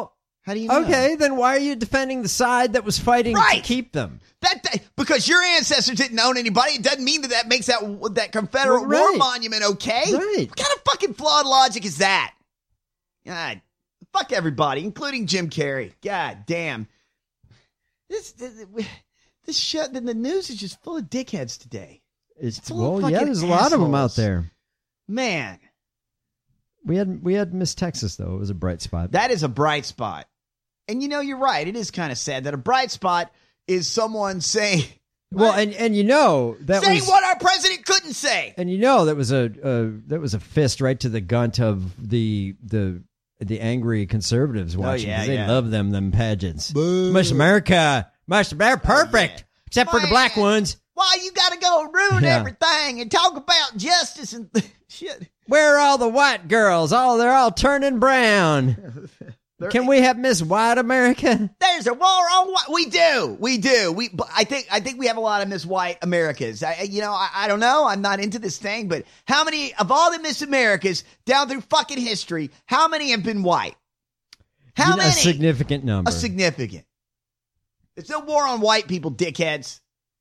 How do you know? Okay, then why are you defending the side that was fighting Right. to keep them? That, that because your ancestors didn't own anybody, it doesn't mean that that makes that that Confederate Right. war monument okay. Right. What kind of fucking flawed logic is that? God, fuck everybody, including Jim Carrey. God damn. This this, this shit. The news is just full of dickheads today. It's, Full of well, yeah, fucking there's a lot of them out assholes. there. Man, We had we had Miss Texas though. It was a bright spot. that is a bright spot. And you know, you're right. It is kind of sad that a bright spot is someone saying, well, and and you know that saying was what our president couldn't say. and you know that was a, a that was a fist right to the gunt of the the the angry conservatives watching. Oh, yeah, 'cause they yeah. love them them pageants. Much America, much they're perfect except for the black ones. Why you got to go ruin Yeah. everything and talk about justice and shit? Where are all the white girls? Oh, they're all turning brown. Can we have Miss White America? There's a war on white. We do, we do. We, but I think, I think we have a lot of Miss White Americas. I, you know, I, I don't know. I'm not into this thing, but how many of all the Miss Americas down through fucking history? How many have been white? How a many? significant number. A significant. It's no war on white people, dickheads.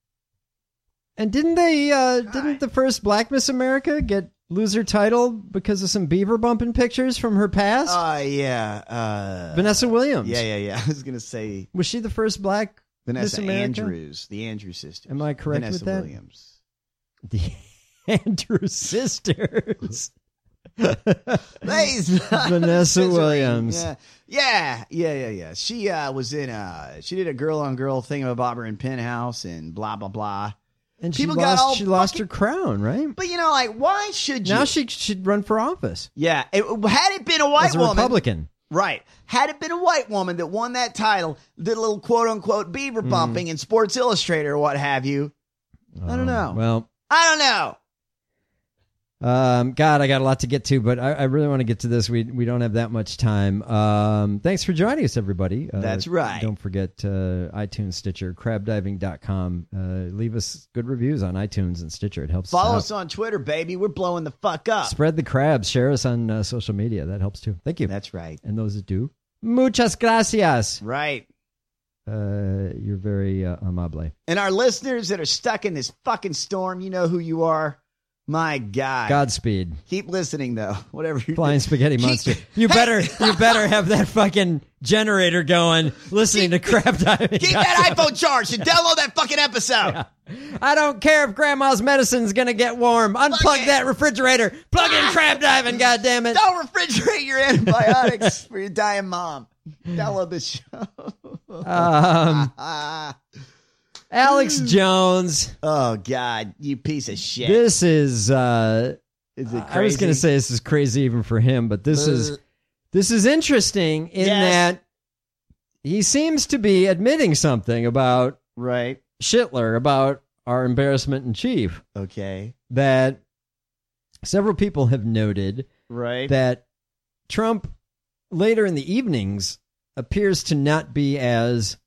And didn't they? Uh, didn't the first Black Miss America get lose her title because of some beaver bumping pictures from her past? Uh, yeah. Uh, Vanessa Williams. Yeah, yeah, yeah. I was gonna say Was she the first Black Vanessa Miss America? Andrews, the Andrews sisters. Am I correct Vanessa with that? Williams. The Andrews sisters. These- Vanessa Williams. Yeah, yeah, yeah, yeah, yeah. She uh, was in. Uh, she did a girl on girl thingamabobber in Penthouse and blah blah blah. And People she got lost, all she lost her crown, right? But you know, like, why should you? Now she should run for office. Yeah, it, had it been a white As a woman, Republican. right? Had it been a white woman that won that title, did a little quote unquote beaver Mm. bumping in Sports Illustrated or what have you? I don't know. Well, I don't know. Um, God, I got a lot to get to, but I, I really want to get to this. We we don't have that much time. Um, thanks for joining us, everybody. Uh, That's right. Don't forget uh, iTunes, Stitcher, crab diving dot com. Uh, leave us good reviews on iTunes and Stitcher. It helps Follow us us on Twitter, baby. We're blowing the fuck up. Spread the crabs. Share us on uh, social media. That helps too. Thank you. That's right. And those that do, muchas gracias. Right. Uh, you're very uh, amable. And our listeners that are stuck in this fucking storm, you know who you are. My God. Godspeed. Keep listening, though. Whatever you're Flying doing. spaghetti Keep- monster. You better, you better have that fucking generator going, listening to crab diving. Keep that iPhone charged and download that fucking episode. I don't care if grandma's medicine's gonna get warm. Unplug that refrigerator. Plug in crab diving, goddammit. Don't refrigerate your antibiotics for your dying mom. Download this show. Um, Alex Jones. Oh, God. You piece of shit. This is, uh, is it I was gonna crazy? say this is crazy even for him, but this Uh, is, this is interesting in Yes. that he seems to be admitting something about right Schittler, about our embarrassment in chief. Okay. That several people have noted Right. that Trump later in the evenings appears to not be as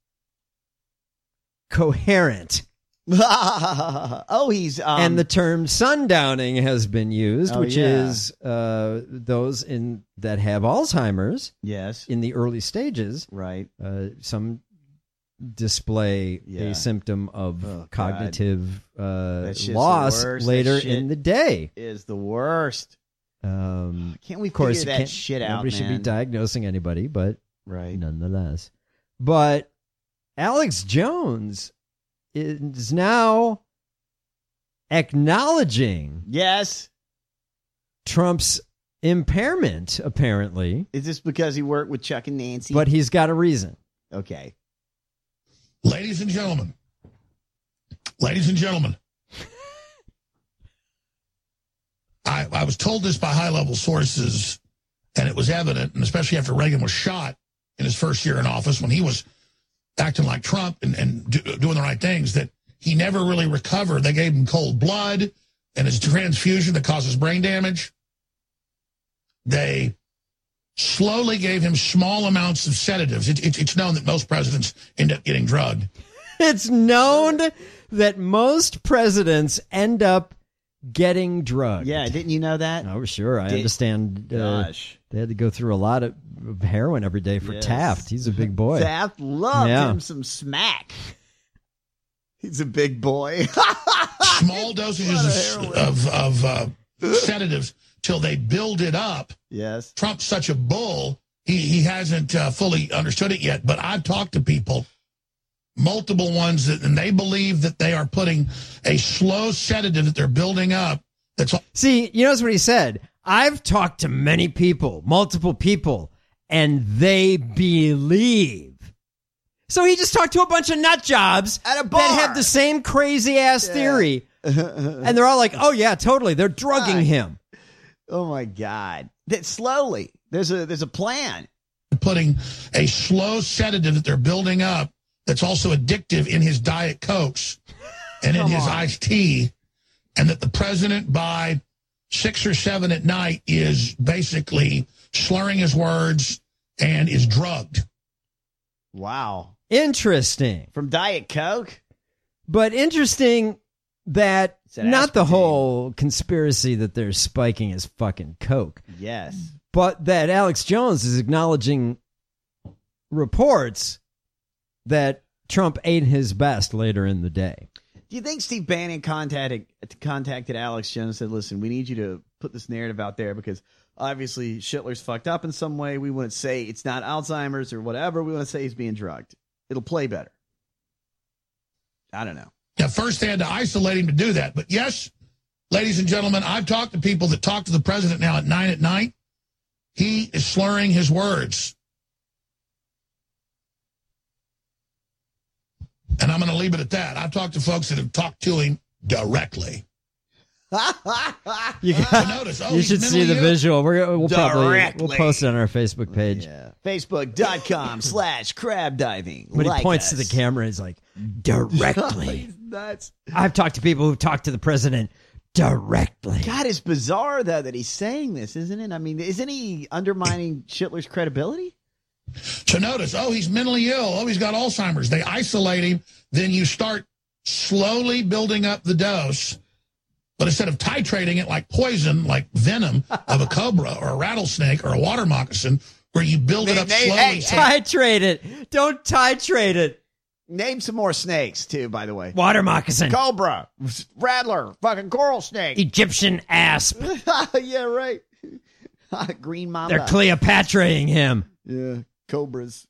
coherent. oh, he's um, and the term sundowning has been used, Oh, which yeah. is uh, those in that have Alzheimer's. Yes. In the early stages, right? Uh, some display Yeah. a symptom of Oh, God. cognitive uh, That shit's the loss worst. later That shit in the day. Is the worst. Um, Can't we of course, figure you that can't- shit out, Nobody should be man? diagnosing anybody, but right, nonetheless. But Alex Jones is now acknowledging yes Trump's impairment, apparently. Is this because he worked with Chuck and Nancy? But he's got a reason. Okay. Ladies and gentlemen, ladies and gentlemen, I, I was told this by high-level sources, and it was evident, and especially after Reagan was shot in his first year in office, when he was acting like Trump and, and do, doing the right things, that he never really recovered. They gave him cold blood and his transfusion that causes brain damage. They slowly gave him small amounts of sedatives. It, it, it's known that most presidents end up getting drugged. It's known that most presidents end up getting drugged. Yeah, didn't you know that? Oh, sure. I Did- understand. Uh, Gosh. They had to go through a lot of of heroin every day for Yes. Taft. He's a big boy. Taft loved Yeah. him some smack. He's a big boy. Small dosages of, of, of uh, sedatives till they build it up. Yes. Trump's such a bull, he, he hasn't uh, fully understood it yet. But I've talked to people, multiple ones, that, and they believe that they are putting a slow sedative that they're building up. That's all. See, you notice what he said. I've talked to many people, multiple people, and they believe. So he just talked to a bunch of nut jobs At a bar. that have the same crazy ass Yeah. theory, and they're all like, "Oh yeah, totally." They're drugging Right. him. Oh my God! That slowly. There's a there's a plan. Putting a slow sedative that they're building up that's also addictive in his Diet Cokes and in Come his on. iced tea, and that the president by six or seven at night is basically slurring his words and is drugged. Wow. Interesting, From Diet Coke. but interesting that Said not the aspartame. whole conspiracy that they're spiking his fucking coke, Yes. but that Alex Jones is acknowledging reports that Trump ate his best later in the day. Do you think Steve Bannon contacted contacted Alex Jones and said, "Listen, we need you to put this narrative out there because obviously Schindler's fucked up in some way. We want to say it's not Alzheimer's or whatever. We want to say he's being drugged. It'll play better." I don't know. At first, they had to isolate him to do that. But yes, ladies and gentlemen, I've talked to people that talk to the president now at nine at night. He is slurring his words. And I'm going to leave it at that. I've talked to folks that have talked to him directly. You, So notice, oh, you he's should see mentally the ill. visual. We're gonna- we'll probably Directly. we'll post it on our Facebook page. Yeah. Facebook.com slash crab diving. But he Like points to us. the camera. He's like, directly. He's nuts. I've talked to people who've talked to the president directly. God, it's bizarre, though, that he's saying this, isn't it? I mean, isn't he undermining Schindler's credibility? So notice, oh, he's mentally ill. Oh, he's got Alzheimer's. They isolate him. Then you start slowly building up the dose. But instead of titrating it like poison, like venom of a cobra or a rattlesnake or a water moccasin, where you build it up Hey, slowly. hey, so- Titrate it. Don't titrate it. Name some more snakes, too, by the way. Water moccasin. Cobra, rattler, fucking coral snake. Egyptian asp. Yeah, right. Green mamba. They're Cleopatraing him. Yeah, cobras.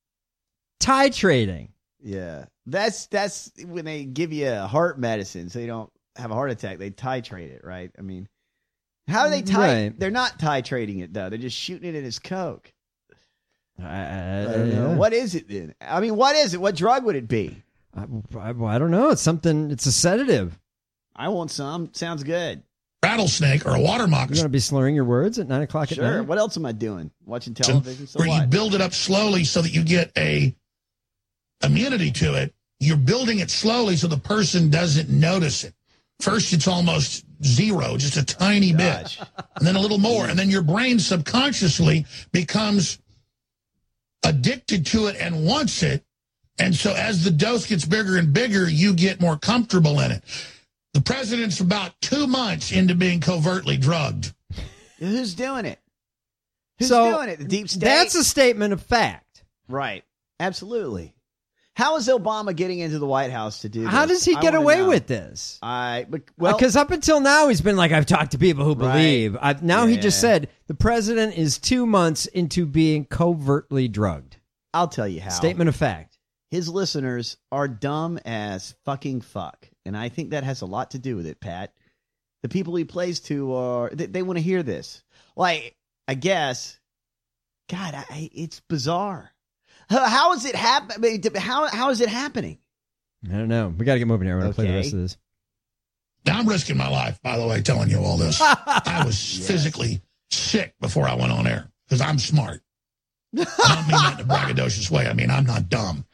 Titrating. Yeah, that's that's when they give you a heart medicine so you don't have a heart attack. They titrate it, right? I mean, how do they tit? Right. They're not titrating it though. They're just shooting it in his coke. I, I don't know. yeah. What is it then? I mean, what is it? What drug would it be? I, I, I don't know. It's something. It's a sedative. I want some. Sounds good. rattlesnake or a water You're moccasin. going to be slurring your words at nine o'clock Sure. at night. What else am I doing? Watching television. So where you what? build it up slowly so that you get a immunity to it. You're building it slowly so the person doesn't notice it. First, it's almost zero, just a tiny Gosh. bit, and then a little more. And then your brain subconsciously becomes addicted to it and wants it. And so as the dose gets bigger and bigger, you get more comfortable in it. The president's about two months into being covertly drugged. Who's doing it? Who's So, doing it? The deep state. That's a statement of fact. right. Absolutely. How is Obama getting into the White House to do this? How does he I get wanna away know. with this? I but well, Because up until now, he's been like, I've talked to people who Right. believe. I, now he just Yeah. said the president is two months into being covertly drugged. I'll tell you how. Statement of fact. His listeners are dumb as fucking fuck, and I think that has a lot to do with it, Pat. The people he plays to are they, they want to hear this. Like, I guess, God, I, it's bizarre. How, how is it happen? How how is it happening? I don't know. We got to get moving here. We're going to play the Okay. rest of this. Now, I'm risking my life, by the way, telling you all this. I was physically sick before I went on air because I'm smart. I don't mean that in a braggadocious way. I mean, I'm not dumb.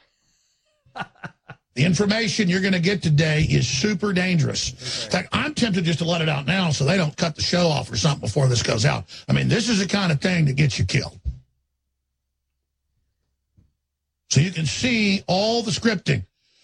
The information you're going to get today is super dangerous. In fact, I'm tempted just to let it out now so they don't cut the show off or something before this goes out. I mean, this is the kind of thing that gets you killed. So you can see all the scripting.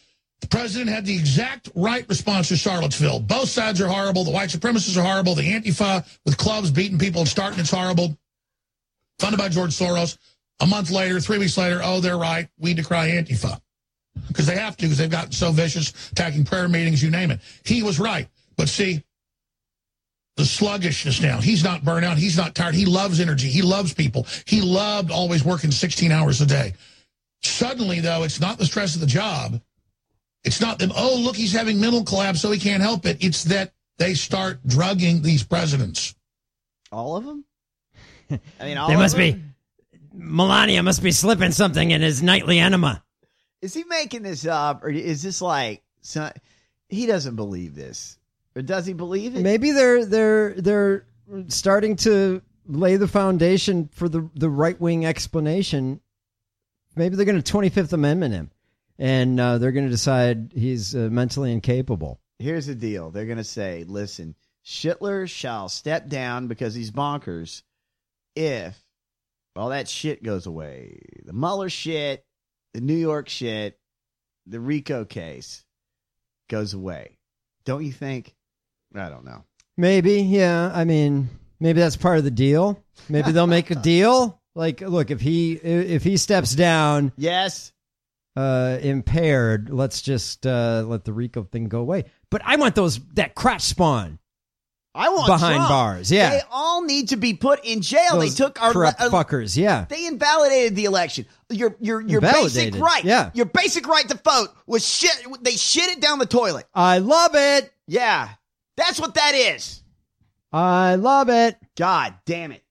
The president had the exact right response to Charlottesville. Both sides are horrible. The white supremacists are horrible. The Antifa with clubs beating people and starting, it's horrible. Funded by George Soros. A month later, three weeks later, oh, they're right. We decry Antifa. Because they have to, because they've gotten so vicious, attacking prayer meetings, you name it. He was right. But see, the sluggishness now. He's not burnt out. He's not tired. He loves energy. He loves people. He loved always working sixteen hours a day. Suddenly, though, it's not the stress of the job. It's not them, oh, look, he's having mental collapse, so he can't help it. It's that they start drugging these presidents. All of them? I mean, all They of must them? be... Melania must be slipping something in his nightly enema. Is he making this up, or is this like... So, he doesn't believe this. Or does he believe it? Maybe they're they're they're starting to lay the foundation for the, the right-wing explanation. Maybe they're going to twenty-fifth Amendment him, and uh, they're going to decide he's uh, mentally incapable. Here's the deal. They're going to say, listen, Schittler shall step down because he's bonkers if all that shit goes away. The Mueller shit, the New York shit, the RICO case goes away. Don't you think? I don't know. Maybe, yeah. I mean, maybe that's part of the deal. Maybe they'll make a deal. Like, look, if he if he steps down, yes, uh, impaired, let's just uh, let the RICO thing go away. But I want those that crotch spawn. I want behind Trump. bars. Yeah, they all need to be put in jail. Those they took our corrupt uh, fuckers. Yeah, they invalidated the election. Your your your basic Invalidated. right. Yeah. Your basic right to vote was shit. They shit it down the toilet. I love it. Yeah, that's what that is. I love it. God damn it.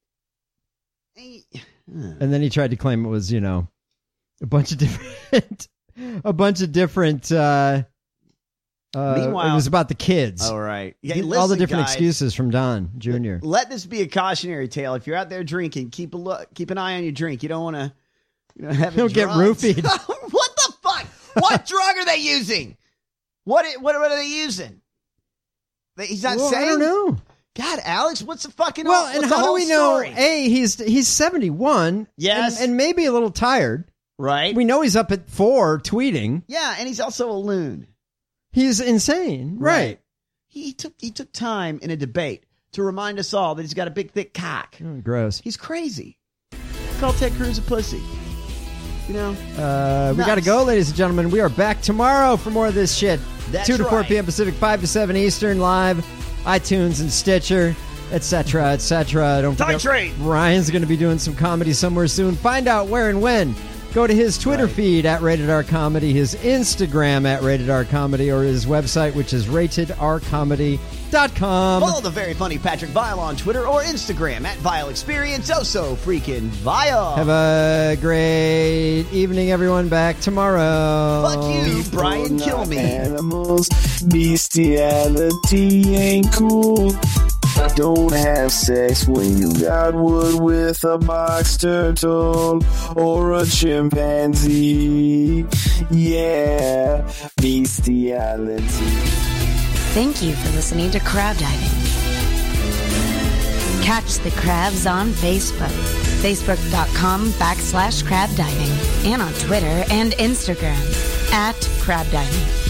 And then he tried to claim it was, you know, a bunch of different, a bunch of different. Uh, uh, Meanwhile, it was about the kids. All right, yeah, all listen, the different guys, excuses from Don Junior Let this be a cautionary tale. If you're out there drinking, keep a look, keep an eye on your drink. You don't want to, you know, have it Don't get drugged. roofied. What the fuck? What drug are they using? What what what are they using? They- He's not Well, saying. I don't know. God, Alex, what's the fucking Well, what's and the how do whole we know? story? A, he's he's seventy-one. Yes. and, and maybe a little tired. Right. We know he's up at four tweeting. Yeah, and he's also a loon. He's insane. Right. He took he took time in a debate to remind us all that he's got a big thick cock. Oh, gross. He's crazy. Call Ted Cruz a pussy. You know. Uh, we Nuts. got to go, ladies and gentlemen. We are back tomorrow for more of this shit. That's two to four right. p.m. Pacific, five to seven Eastern, live, iTunes and Stitcher, et cetera, et cetera. Don't forget, Titrate. Ryan's going to be doing some comedy somewhere soon. Find out where and when. Go to his Twitter feed at Rated R Comedy, his Instagram at Rated R Comedy, or his website, which is rated r comedy dot com. Follow the very funny Patrick Vile on Twitter or Instagram at Vile Experience. Oh, so freaking Vile. Have a great evening, everyone. Back tomorrow. Fuck you, Brian. Kill me. Animals, bestiality ain't cool. Don't have sex when you got wood with a box turtle or a chimpanzee. Yeah, bestiality. Thank you for listening to Crab Diving. Catch the crabs on Facebook, facebook.com backslash crab diving, and on Twitter and Instagram at crab diving.